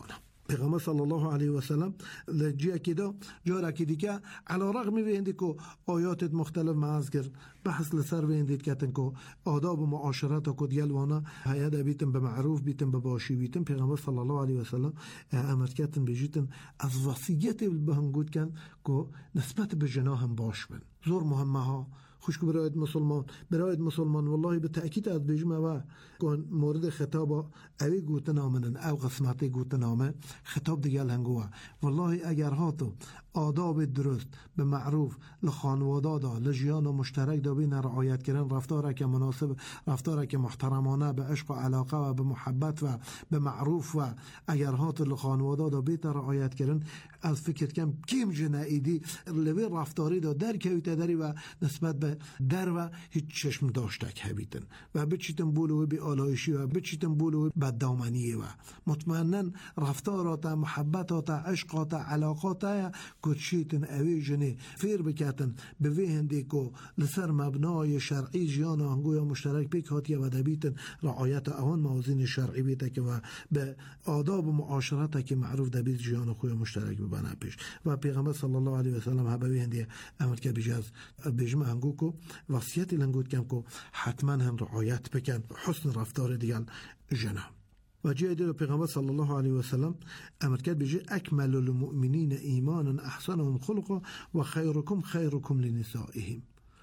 پیغمبر صلی الله علیه و سلم لجی کدا جارا کی دیگه علی رغم ویندی کو آیات مختلف معاذ کرد بحث لسر ویندید کتن کو آداب و معاشرت کو دیلوانا هيا بیتن به معروف بیتن به باشی بیتن پیغمبر صلی الله علیه و سلم امر کتن بجیتن از وصیت بهم گفت کن کو نسبت به جناهم باش بن زور مهمه ها خوش برای مسلمان برای مسلمان والله به تأکید از بجمه و کن مورد خطاب اوی گوته نامنن او قسمتی گوته نامه خطاب دیگل هنگوه والله اگر هاتو آداب درست به معروف لخانواده دا لجیان و مشترک دا بین رعایت کردن رفتاره که مناسب رفتاره که محترمانه به عشق و علاقه و به محبت و به معروف و اگر هاتو لخانواده دا بیت رعایت کردن از فکر کم کیم جنائیدی لوی رفتاری دا در کویت داری و نسبت به در و هیچ چشم داشته که بیتن و بچیتن بولو بی آلایشی و بچیتن بولو بددامنی و مطمئنن رفتاراتا محبتاتا عشقاتا علاقاتا کچیتن اوی جنی فیر بکتن به وی هندی کو لسر مبنای شرعی جیان آنگویا مشترک بیک هاتیه و دبیتن رعایت اوان موازین شرعی بیتا که و به آداب و معاشرت که معروف دبیت جیان خوی مشترک ببنه پیش و پیغمبر صلی الله علیه و سلم هبوی هندی عمل که بجاز بجمع هنگو کو وصیت لنگود کم کو حتما هم رعایت بکن حسن رفتار دیگل جنه و جای دیل پیغمبر صلی الله علیه و سلم امر کرد بجی اکمل المؤمنین ایمانا احسنهم خلقا و خیرکم خیرکم لنسائهم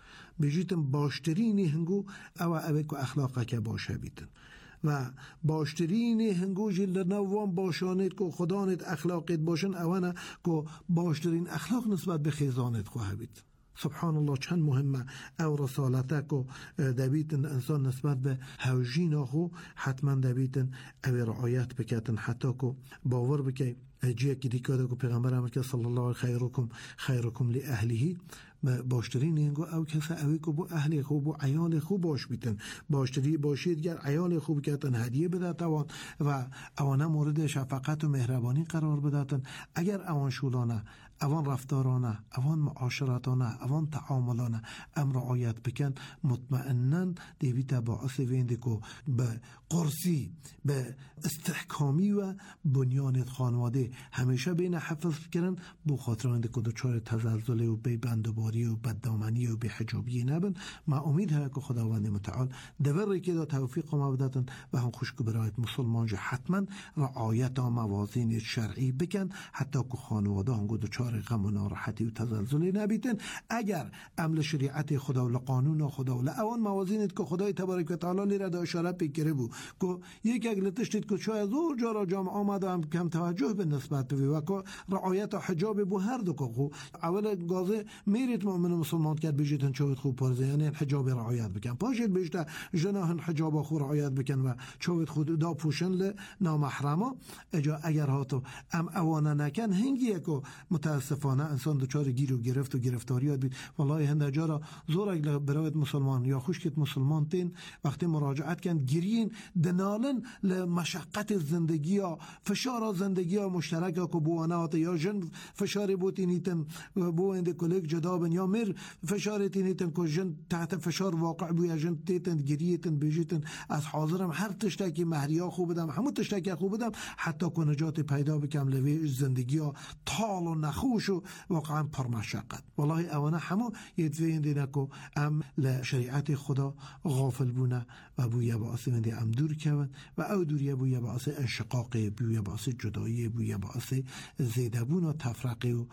بجیتن باشترینی هنگو او اوه که اخلاقه که باشه بیتن و باشترینی هنگو جل نوان باشانید که خدانید اخلاقید باشن اوانه که باشترین اخلاق نسبت به خیزانید خواه بیتن سبحان الله چند مهمه او رسالتک و دبیتن انسان نسبت به هوجین خو حتما دبیتن او رعایت بکتن حتی که باور بکی جیه که دیکاده که پیغمبر امر که صلی الله خیرکم خیرکم لی اهلیه باشترین اینگو او کسا اوی که بو اهل خوب و عیال خوب باش بیتن باشتری باشید گر عیال خوب کتن هدیه بداتوان و اوانه مورد شفقت و مهربانی قرار بداتن اگر اوان شولانه اوان رفتارانه اوان معاشراتانه اوان تعاملانه امر رعایت بکن مطمئناً دیویتا باعث وینده که به قرصی به استحکامی و بنیان خانواده همیشه بین حفظ کرن بو خاطر وینده که دوچار تزلزل و بی بندباری و بددامنی و بی حجابی نبن ما امید ها که خداوند متعال دوری که دا توفیق ما بداتن و هم خوشک برایت مسلمان جا حتما رعایت و موازین شرعی بکن حتی که خانواده هم دوچار غم و ناراحتی و تزلزلی نبیتن اگر عمل شریعت خدا و لقانون خدا و لعوان موازینت که خدای تبارک و تعالی لیره دا اشاره پیکره بو که یک اگل تشتید که شاید زور جارا جامعه آمده هم کم توجه به نسبت بوی و که رعایت و حجاب بو هر دو که خو اول گازه میرید مؤمن مسلمان کرد بجیتن چوید خوب پارزه یعنی حجاب رعایت بکن پاشید بجتا جناهن حجاب خو رعایت بکن و چوید خود دا پوشن لنامحرما اجا اگر هاتو ام اوانه نکن هنگیه که متاسفانه انسان دچار گیر و گرفت و گرفتاریات بید والله هنده جارا زورک برایت مسلمان یا خوشکت مسلمان تین وقتی مراجعت کن گیرین دنالن لمشقت زندگی ها فشار زندگی ها مشترک ها که بوانات یا جن فشاری بوتینیتن بوینده کلیک جدابن یا مر فشاری تینیتن که جن تحت فشار واقع بو یا جن تیتن گریتن بیجیتن از حاضرم هر تشتکی مهریا خوب بدم همون تشتکی خوب بدم حتی که نجات پیدا بکم لوی زندگی ها طال و نخوش و واقعا پرمشقت والله اوانه همو یدوین دینا که ام لشریعت خدا غافل بونه و بویا باعث منده ام دور کون و او دوریه بویا باعث انشقاقی بویا باعث جدایی بویا باعث زیدبون و تفرقی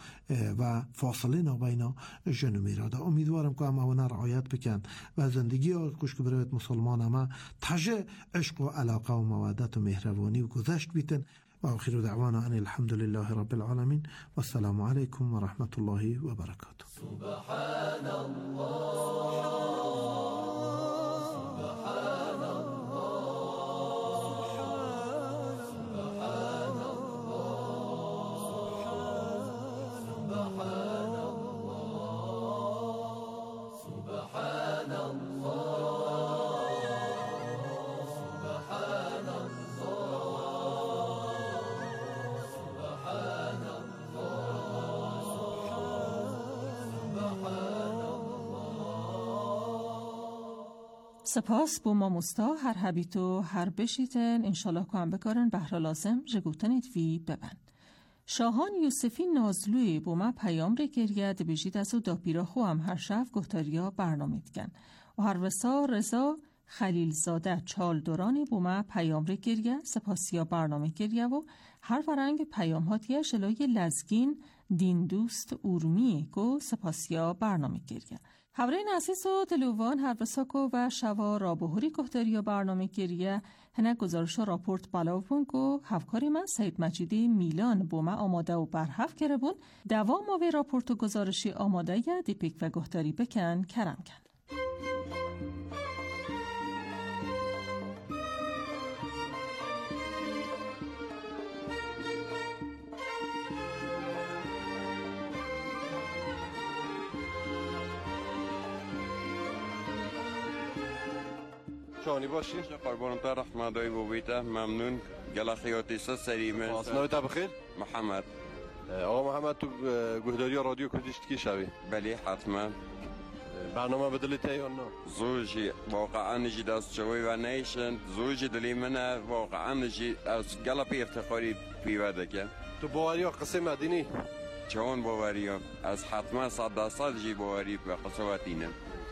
و فاصله نابینا جنو میراده امیدوارم که ام اوانه رعایت بکن و زندگی ها کش که برایت مسلمان اما تجه عشق و علاقه و مودت و مهربانی و گذشت بیتن وآخر دعوانا أن الحمد لله رب العالمين والسلام عليكم ورحمة الله وبركاته سبحان الله سبحان الله سبحان الله سبحان الله سبحان الله سبحان الله سپاس بو ماموستا هر هبیتو هر بشیتن انشالله که هم بکارن بهر لازم جگوتنید وی ببن. شاهان یوسفی نازلوی بو ما پیام ری گرید بجید از او داپیرا خو هم هر شف گفتاریا برنامه دگن و هر وسا رضا خلیل زاده چال دورانی بو ما پیام ری گرید سپاسیا برنامه گرید و هر ورنگ پیام ها دیه جلوی لزگین دین دوست اورمی کو سپاسیا برنامه گرید. حورین عزیز و دلوان هر وساکو و شوا را بهوری گفتاریا برنامه گریه هنه گزارش و راپورت بالاو بون که هفکاری من سید مجیدی میلان بومه آماده و برحف کرده بون دوام و راپورت و گزارشی آماده یا دیپیک و گفتاری بکن کرم کن. شانی باشی؟ قربان تا رحمت دای بویتا ممنون گلا خیاطی سریمه اسناد تا بخیر محمد آقا محمد تو گهداری رادیو کردیش کی شوی بله حتما برنامه بدلیته یا نه زوجی واقعا نجی دست جوی و نیشن زوجی دلی من واقعا نجی از گلا پی افتخاری پیوده که تو باوری قصه مدینی چون باوری از حتما صد درصد جی باوری به قصواتینه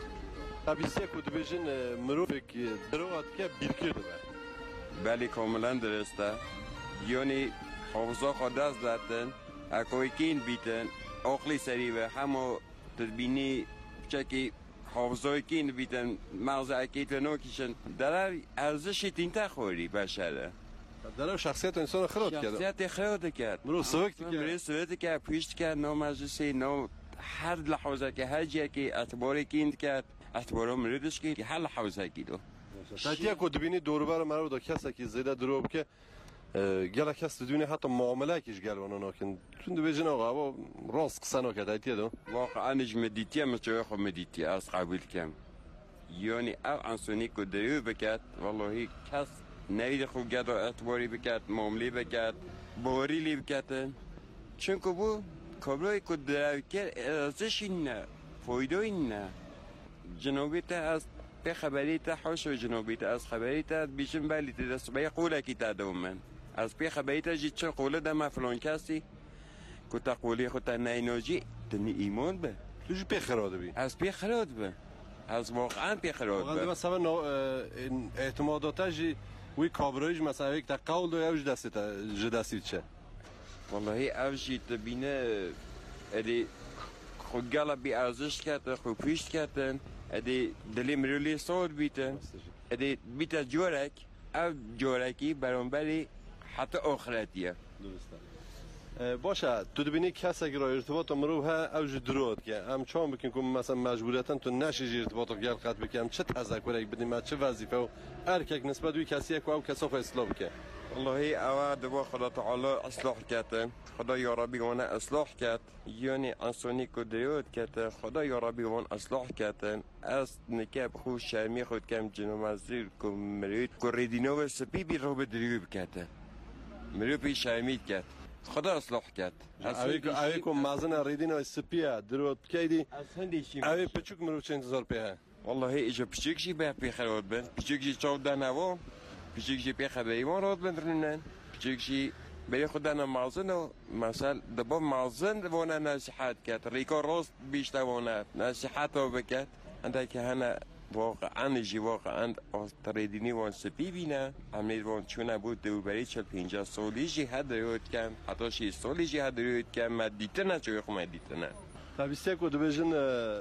تابیسه کد بیشن مروفک دروات که بیر کرده بله کاملا درسته یعنی حافظا خود دست دادن اکویکین بیتن اقلی سری و همو تدبینی چکی حافظای کین بیتن مغز اکیت و نوکیشن در ارزشی تینتا خوری بشره در شخصیت انسان خراب کرد شخصیت خراب کرد مرو سوکت کرد مرو سوکت کرد پیشت کرد نو مجلسی نو هر لحظه که هر جایی که اعتباری کیند کرد اعتبارا مردش که هر لحظه کیدو تاتیا کو دبینی دوربر مرو دا کسا که زیده دروب که گله کس دونه حتی معامله کیش گل ونو ناکن چون دو بیجن آقا با راست قصه نکرد تاتیا دو واقعا نج مدیتی هم چه خو مدیتی از قبول کم یعنی او انسانی کو دریو بکات والله کس نید خو گدا اعتباری بکات معامله بکات بوری لی بکات چون کو بو کابلای کو دریو که ارزش نه فایده نه جنوبیت از به خبریت حوش و جنوبیت از خبریت بیشتر ولی دست به قوله کی تداوم من از به خبریت جیت چه قوله دم فلان کسی که تقولی خود نیناجی تنی ایمان به توش به خراد بی از به خراد به از واقعا به خراد به واقعا مثلا اعتماداتش وی کابرایش مثلا یک تقول دو اوج دست جداسی چه والله اوجی تبینه ادی خود گلا بی ارزش کرد خود پیش کردن ادی دلی مرولی صاد بیتن ادی بیت جورک او جورکی برانبری حتی آخرتیه درسته باشه تو دبینی کسی اگر ارتباط مرو ها اوج درود که هم چون بکن که مثلا مجبوریتن تو نشی ارتباط گل قطع بکنم چه تذکر یک بدیم چه وظیفه و هر یک نسبت وی کسی که او کسا خو اصلاح که والله او دبا خدا تعالی اصلاح کرد خدا یا ربی اون اصلاح کرد یعنی انسانی کو دیود کرد خدا یا ربی اون اصلاح کرد از نکب خو شرمی خود کم جنو مزیر کو مرید کو ریدینو و سپی بی رو بدریو کرد مرید بی شرمی کرد خدا اصلاح کرد اوی کو اوی کو مازن ریدینو سپی درود کیدی از هندیشی اوی پچوک مرو چه انتظار پیه والله ایجا پچوک شی به پی خراب بن پچوک شی چاو دنوا پچوک شی پی خبری ما راد بندرنن پچوک شی برای خدا نمازن و مثلا دبا مازن وانا نصیحت کرد ریکا راست بیشتر وانا نصیحت ها بکرد انده که هنه واقعا جی واقعا تریدینی وان سپی بینه همید وان چونه بود دو بری چل پینجا سالی جی هد ریود کم حتی شی سالی جی هد ریود کم مدیته نه چوی خو مدیته نه تابیسته که دو بیشن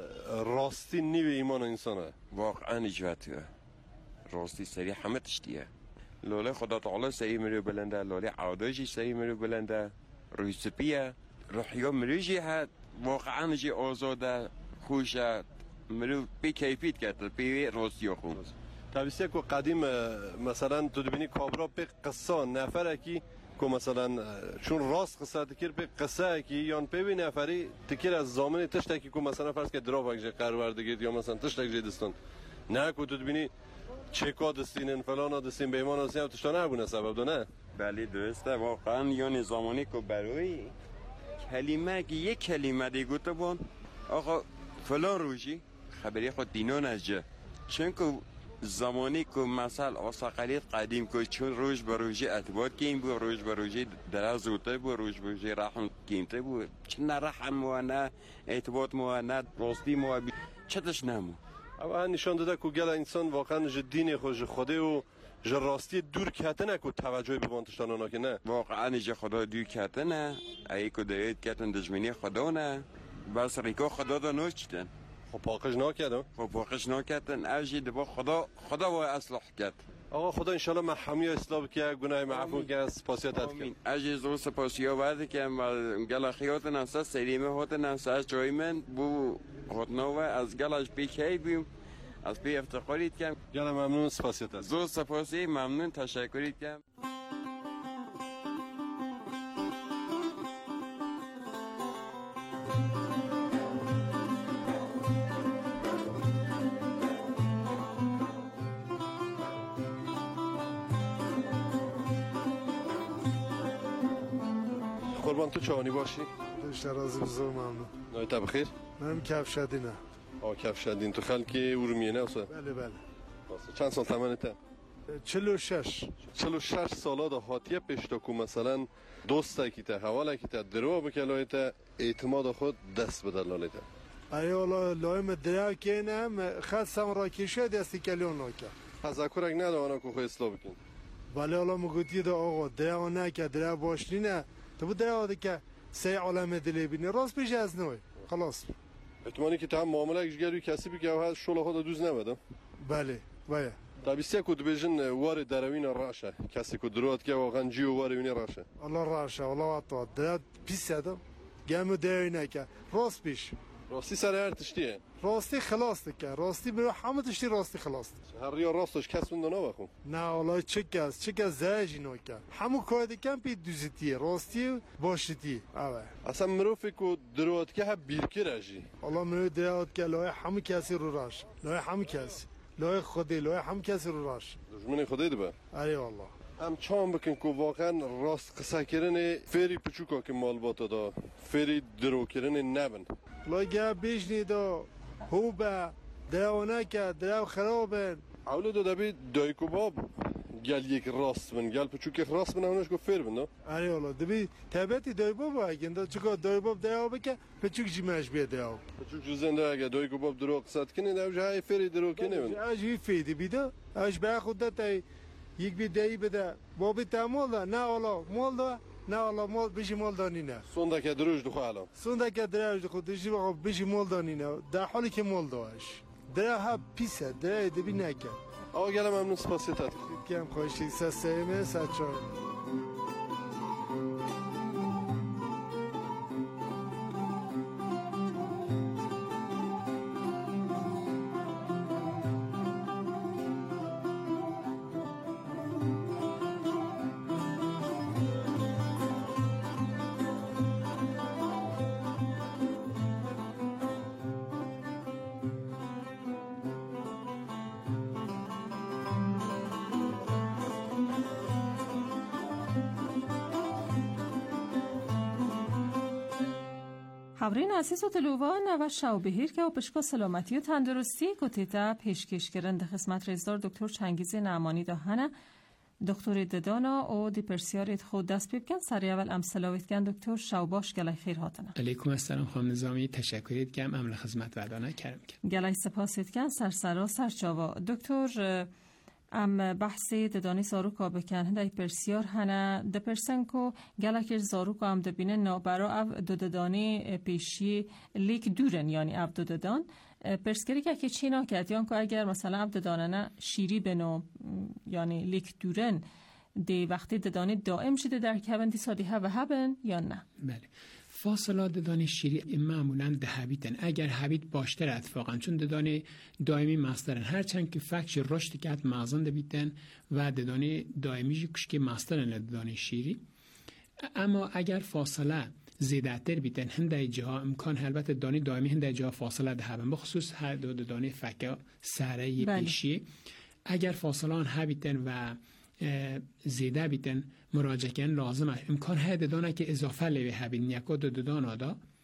راستی نیوی ایمان انسانه واقعا جواتیه راستی سری همه تشتیه لوله خدا تعالی سعی مرو بلنده لوله عاداجی سعی مرو بلنده روی سپیه روحیا مروجی هد واقعا جی آزاده خوشه مرو بی کیفیت کرد بی راستی خون تابیسته که قدیم مثلا تو دبینی کابرا به قصه نفره کی که مثلا چون راست قصه تکر به قصه کی یا به نفری تکر از زامن تشتکی که مثلا فرض که درا وقت قروردگی یا مثلا تشتک جدستان نه که تو دبینی چکا دستینن فلان دستین بیمان هستین او تشتانه بونه سبب دو نه بله درسته واقعا یا نظامانی که برای کلمه که یک کلمه دیگو تو بان آقا فلان روشی خبری خود دینان از جه چون که زمانی که مثلا آساقلیت قدیم که چون روز به روزی اعتبار کیم بود، روز به روزی دراز زودتر بود، روز به روزی رحم کیمتر بود، چه نه رحم مو نه اعتبار مو نه راستی مو چتش نمو. اما نشان داده که گل انسان واقعا جدین خوش خوده و ج راستی دور کتنه که توجه به بانتشتان اونا که نه واقعا ج خدا دور کتنه ای که دایت کتن دشمنی خدا نه بس ریکا خدا دا نوچتن خب پاکش نکردن خب پاکش نکردن اوجی دبا خدا خدا وای اصلاح کرد. آقا خدا انشالله محمی اصلاح که گناه معفو که از سپاسیات آمین. اجی زو سپاسیا بعد که گل خیات نسا سریمه هات نسا جای من بو هات نو از گلش بیکی بیم از پی افتخاریت کم. گل ممنون سپاسیات است. زو سپاسی ممنون تشکریت کم. قربان تو چانی باشی؟ بیشتر از بزرگ ممنون. نایت بخیر؟ من کفشدینه. آه کفشدین تو خلکی ارومیه اصلا؟ بله بله. چند سال تمنته؟ چهل و شش. چهل و شش ساله دا هاتیه پیشتا که مثلا دوسته کی تا حواله کی تا درو بکلای تا اعتماد خود دست به دلاله تا. ایالا لایم درو که نه خاصم را کشه دستی کلیون نکه. تذکرک ندارم که خو اصلاح بکن. ولی حالا مگویی دا آقا درو نه که درو باشنی نه. تو بود درو که سه عالم دلی بینی راست پیش از نوی. خلاص. احتمالی که تا هم معامله اجگری کسی بگه و شل خود دوز نمیدم. بله بله. تابیسته کود بیشن وارد دروین راشه کسی کود درود که واقعا جیو واروین راشه. الله راشه الله وطا درود پیسده. گم دروینه که راست پیش. راستی سر هر تشتیه. راستی خلاص که راستی برای همه تشتی راستی خلاص. هر ریا راستش کس من دنیا بخون. نه والله چه کس چه کس زاجی نوکه. همون کاری کم پی دوزیتیه راستی باشیتی. آه. اصلا مروفی که درود که هب بیرکی رجی. الله مرو درود که لای همه کسی رو راش. لای همه کسی. لای خودی لای همه کسی رو راش. دشمن خودی دبه. آره والله. هم چام بکن که واقعا راست قصه کردن فری پچوکا که مال باتا دا فری درو کردن نبن. لای بیش نیدا هوبه درونه که درو خرابن. اول دو دبی دایکو باب گل یک راست بن گل پچوک یک راست بن اونش گفت فر بن. آره والله دبی تبعتی دای باب اگه دا چیکار دای باب درو بکه پچوک جیمش بیاد درو. پچوک زنده اگه دایکو باب درو قصه کنه دوج های فری درو کنه بن. اجی فیدی بیدا اج به خودت تا یک بیدایی بده بابی تمال ده نه والا مال ده نه والا مال بیشی مال دانی نه سونده که دروش دخو الان سونده که دروش دخو دیشی بخو بیشی مال دانی نه در حالی که مال داشت دره ها پیسه دره دبی نکن آقا گلم ممنون سپاسی تات کم خوشی سسیمه سچار خبرین عزیز و دلوان و شو بهیر که و پشکا سلامتی و تندرستی کتیتا پیشکش کرند خدمت رئیسدار دکتر چنگیز نعمانی دهنه دکتر ددانا و دی پرسیاریت خود دست بیبکن سری اول ام سلاویت کن دکتر شو باش گلای خیر هاتنه. علیکم السلام خانم نظامی تشکریت کم عمل خدمت ودانه کردم کن. گلای سپاسیت کن سرسرا سرچاوا دکتر ام بحثی ددانی زاروکا بکن هندای پرسیار هنه د پرسنکو گلکر زاروکا هم دبینه نابرا او ددانی پیشی لیک دورن یعنی او ددان پرسکری که چی ناکد یعنی که اگر مثلا او ددانه شیری بنو یعنی لیک دورن دی وقتی ددانی دائم شده در کبن دی سادی ها و هبن یا نه؟ بله فاصلات ددان شیری معمولا ده هبیتن اگر هبیت باشتر اتفاقا چون ددان دائمی مسترن هرچند که فکش رشد که مغزان دبیتن و ددان دائمی کش که مسترن ددان شیری اما اگر فاصله زیاده تر بیتن هنده جاها امکان البته دانی دائمی هنده جاها فاصله ده هبن بخصوص هر دو ددان فکر سره پیشی اگر فاصله آن هبیتن و زیده بیتن مراجعه کن لازمه امکان هست ددانه که اضافه لیوی هبین یکا دو ددان آدا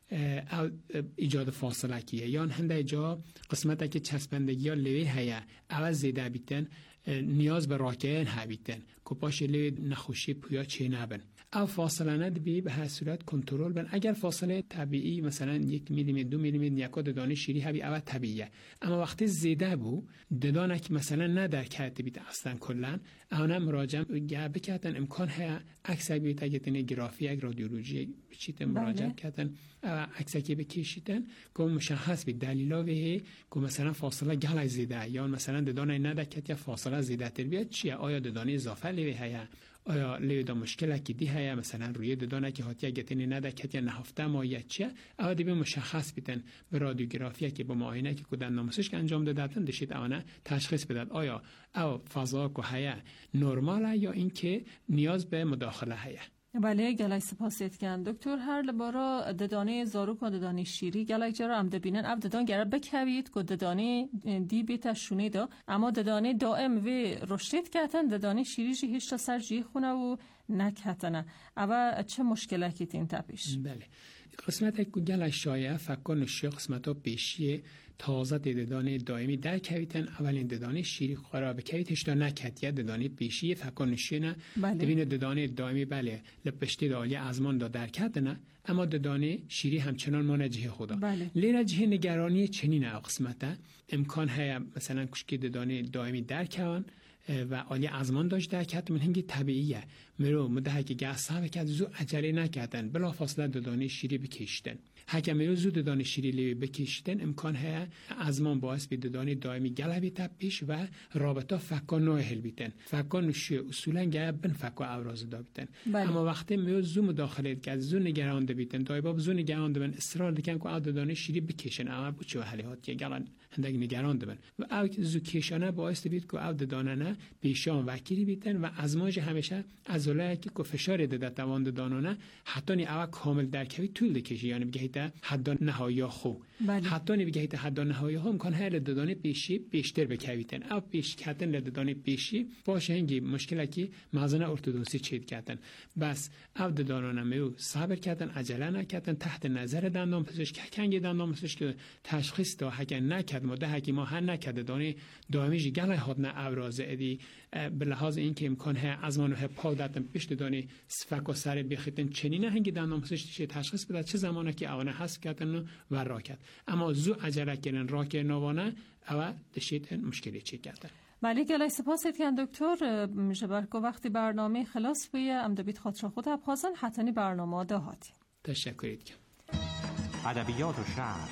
ایجاد فاصله کیه یا هنده جا قسمت که چسبندگی یا لوی هیا عوض زیده بیتن نیاز به راکین ها بیتن که پاش لوی نخوشی پویا چه نبن او فاصله ند بی به هر صورت کنترل بن. اگر فاصله طبیعی مثلا یک میلیمتر دو میلیمتر یکا ددانه شیری هبی او طبیعیه، اما وقتی زیده بو ددانه که مثلا ندر کرده بیت اصلا کلا اونا مراجعه گه بکردن امکان ها عکس بیت اگه تنه گرافی اگ رادیولوژی بچیت مراجعه کردن عکس که بکشیدن که مشخص بی دلیلا وی که مثلا فاصله گل زیده یا مثلا ددانه ندر کرد یا فاصله زیده تر بیاد چیه، آیا ددانه اضافه لیوی هیا، آیا لیو دا مشکل که دی هیا مثلا روی ددانه که هاتیه گتنی نده کت یا نهفته مایت چیه او دی به مشخص بیتن به رادیوگرافی که با معاینه که کدن نامسش که انجام دادن دشید اوانه تشخیص بدد آیا او فضا که هیا نرماله یا اینکه نیاز به مداخله هیا. بله گلای سپاسیت کن دکتر هر لبارا ددانه زاروک و ددانه شیری گلای جرا هم دبینن او ددان گره بکوید که ددانه دی بیتا شونه دا اما ددانه دائم وی رشتید کتن ددانه شیری جی هیچ تا سر جی خونه و نکتنه او چه مشکله که تین تپیش؟ بله قسمت که گلای شایع فکر نشی قسمت ها پیشیه تازه ددانه دائمی در کویتن اولین ددانه شیری قرار بکویتش تا نکتیه ددانه پیشی فکر نشی نه ببین ددانه دائمی بله لپشتی دالی ازمان دا در کردنه اما ددانه شیری همچنان ما نجه خدا بله. لیره جه نگرانی چنین قسمته امکان های مثلا کشکی ددانه دائمی در کون و عالی ازمان داشت در کرد من هنگی طبیعیه مرو مده که گه صحبه کرد زو عجله نکردن بلا فاصله ددانه شیری بکشتن هکه مرو زو ددانه شیری لیوی بکشتن امکان های ازمان باعث به ددانه دائمی گله بیتا پیش و رابطه فکا نوع هل بیتن فکا نوشی اصولا گه بن فکا اوراز دا بیتن بله. اما وقتی مرو زو مداخله کرد زو نگرانده بیتن دایباب زو نگرانده بن اصرار دکن که او ددانه شیری بکشن اما بچه و حلیات یه گلن هندگ نگرانده بن و او زو کشانه باعث بید که او ددانه نه پیشان وکیلی بیتن و ازماج همیشه عضله که فشار داده توان دانونه حتی نی اوا کامل درکوی طول کشی یعنی بگه حد نهایی خو بله. حتی نی بگه حد نهایی هم امکان هر ددانه پیشی بیشتر بکویتن او پیش کردن ددانه پیشی باشه هنگی مشکلی که مازن ارتودنسی چید کردن بس او ددانونه میو صبر کردن عجله نکردن تحت نظر دندان پزشک کنگ دندان پزشک که تشخیص دا هک نکرد مده هک ما هر نکرد ددانه دائمی گله هات نه ابراز ادی به لحاظ اینکه امکان ها ازمان و پاو دادن پیش دادن فک و سر بخیتن چنین هنگی دندان پزشک تشخیص بده چه زمانه که اونه حذف کردن و راکت اما زو عجله کردن راکه نوانه او دشید مشکلی چی کردن. بله گلای سپاست کن دکتر جبرکو وقتی برنامه خلاص بیه ام دبید خاطر خود ابخازن حتنی برنامه دهاتی تشکرید کن. ادبیات و شعر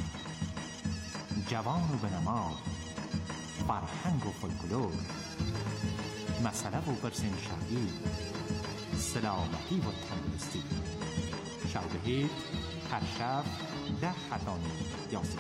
جوان و بنما فرهنگ و فولکلور مسئله و برسین شرعی سلامتی و تندرستی شوبهید هر شب ده خطانی یاسر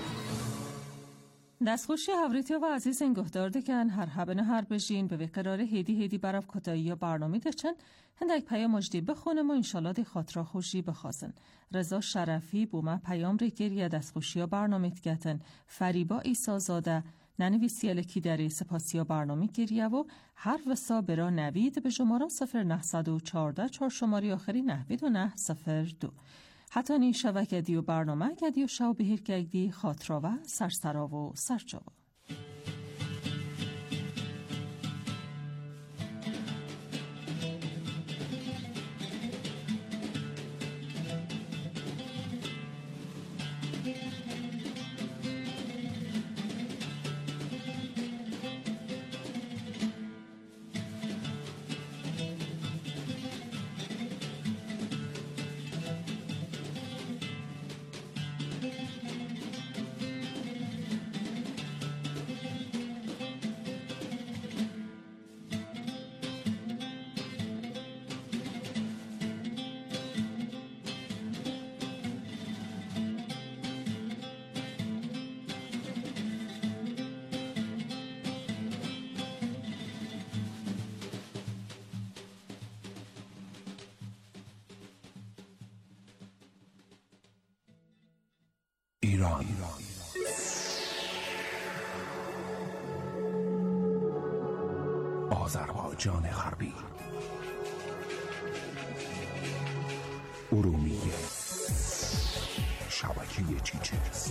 دستخوشی هوریتی و عزیز انگهدار دکن هر حبنه هر بجین به قرار هیدی هیدی برف کتایی یا برنامه دچن هندک پیام مجدی بخونم و انشالله دی خاطرا خوشی بخوازن رضا شرفی بومه پیام ریگری دستخوشی یا برنامه تگتن فریبا ایسا زاده ننویسی الکی در سپاسی یا برنامه گریه و هر وسا برا نوید به شمارا صفر نهصد و چارده چهار شماری آخری نهوید و نه صفر دو حتی نی شبکه دی و برنامه گدی و شو بهیر گگدی خاطرا و سرسرا و سرجاوا ایران آذربایجان غربی ارومیه شبکه چیچرز.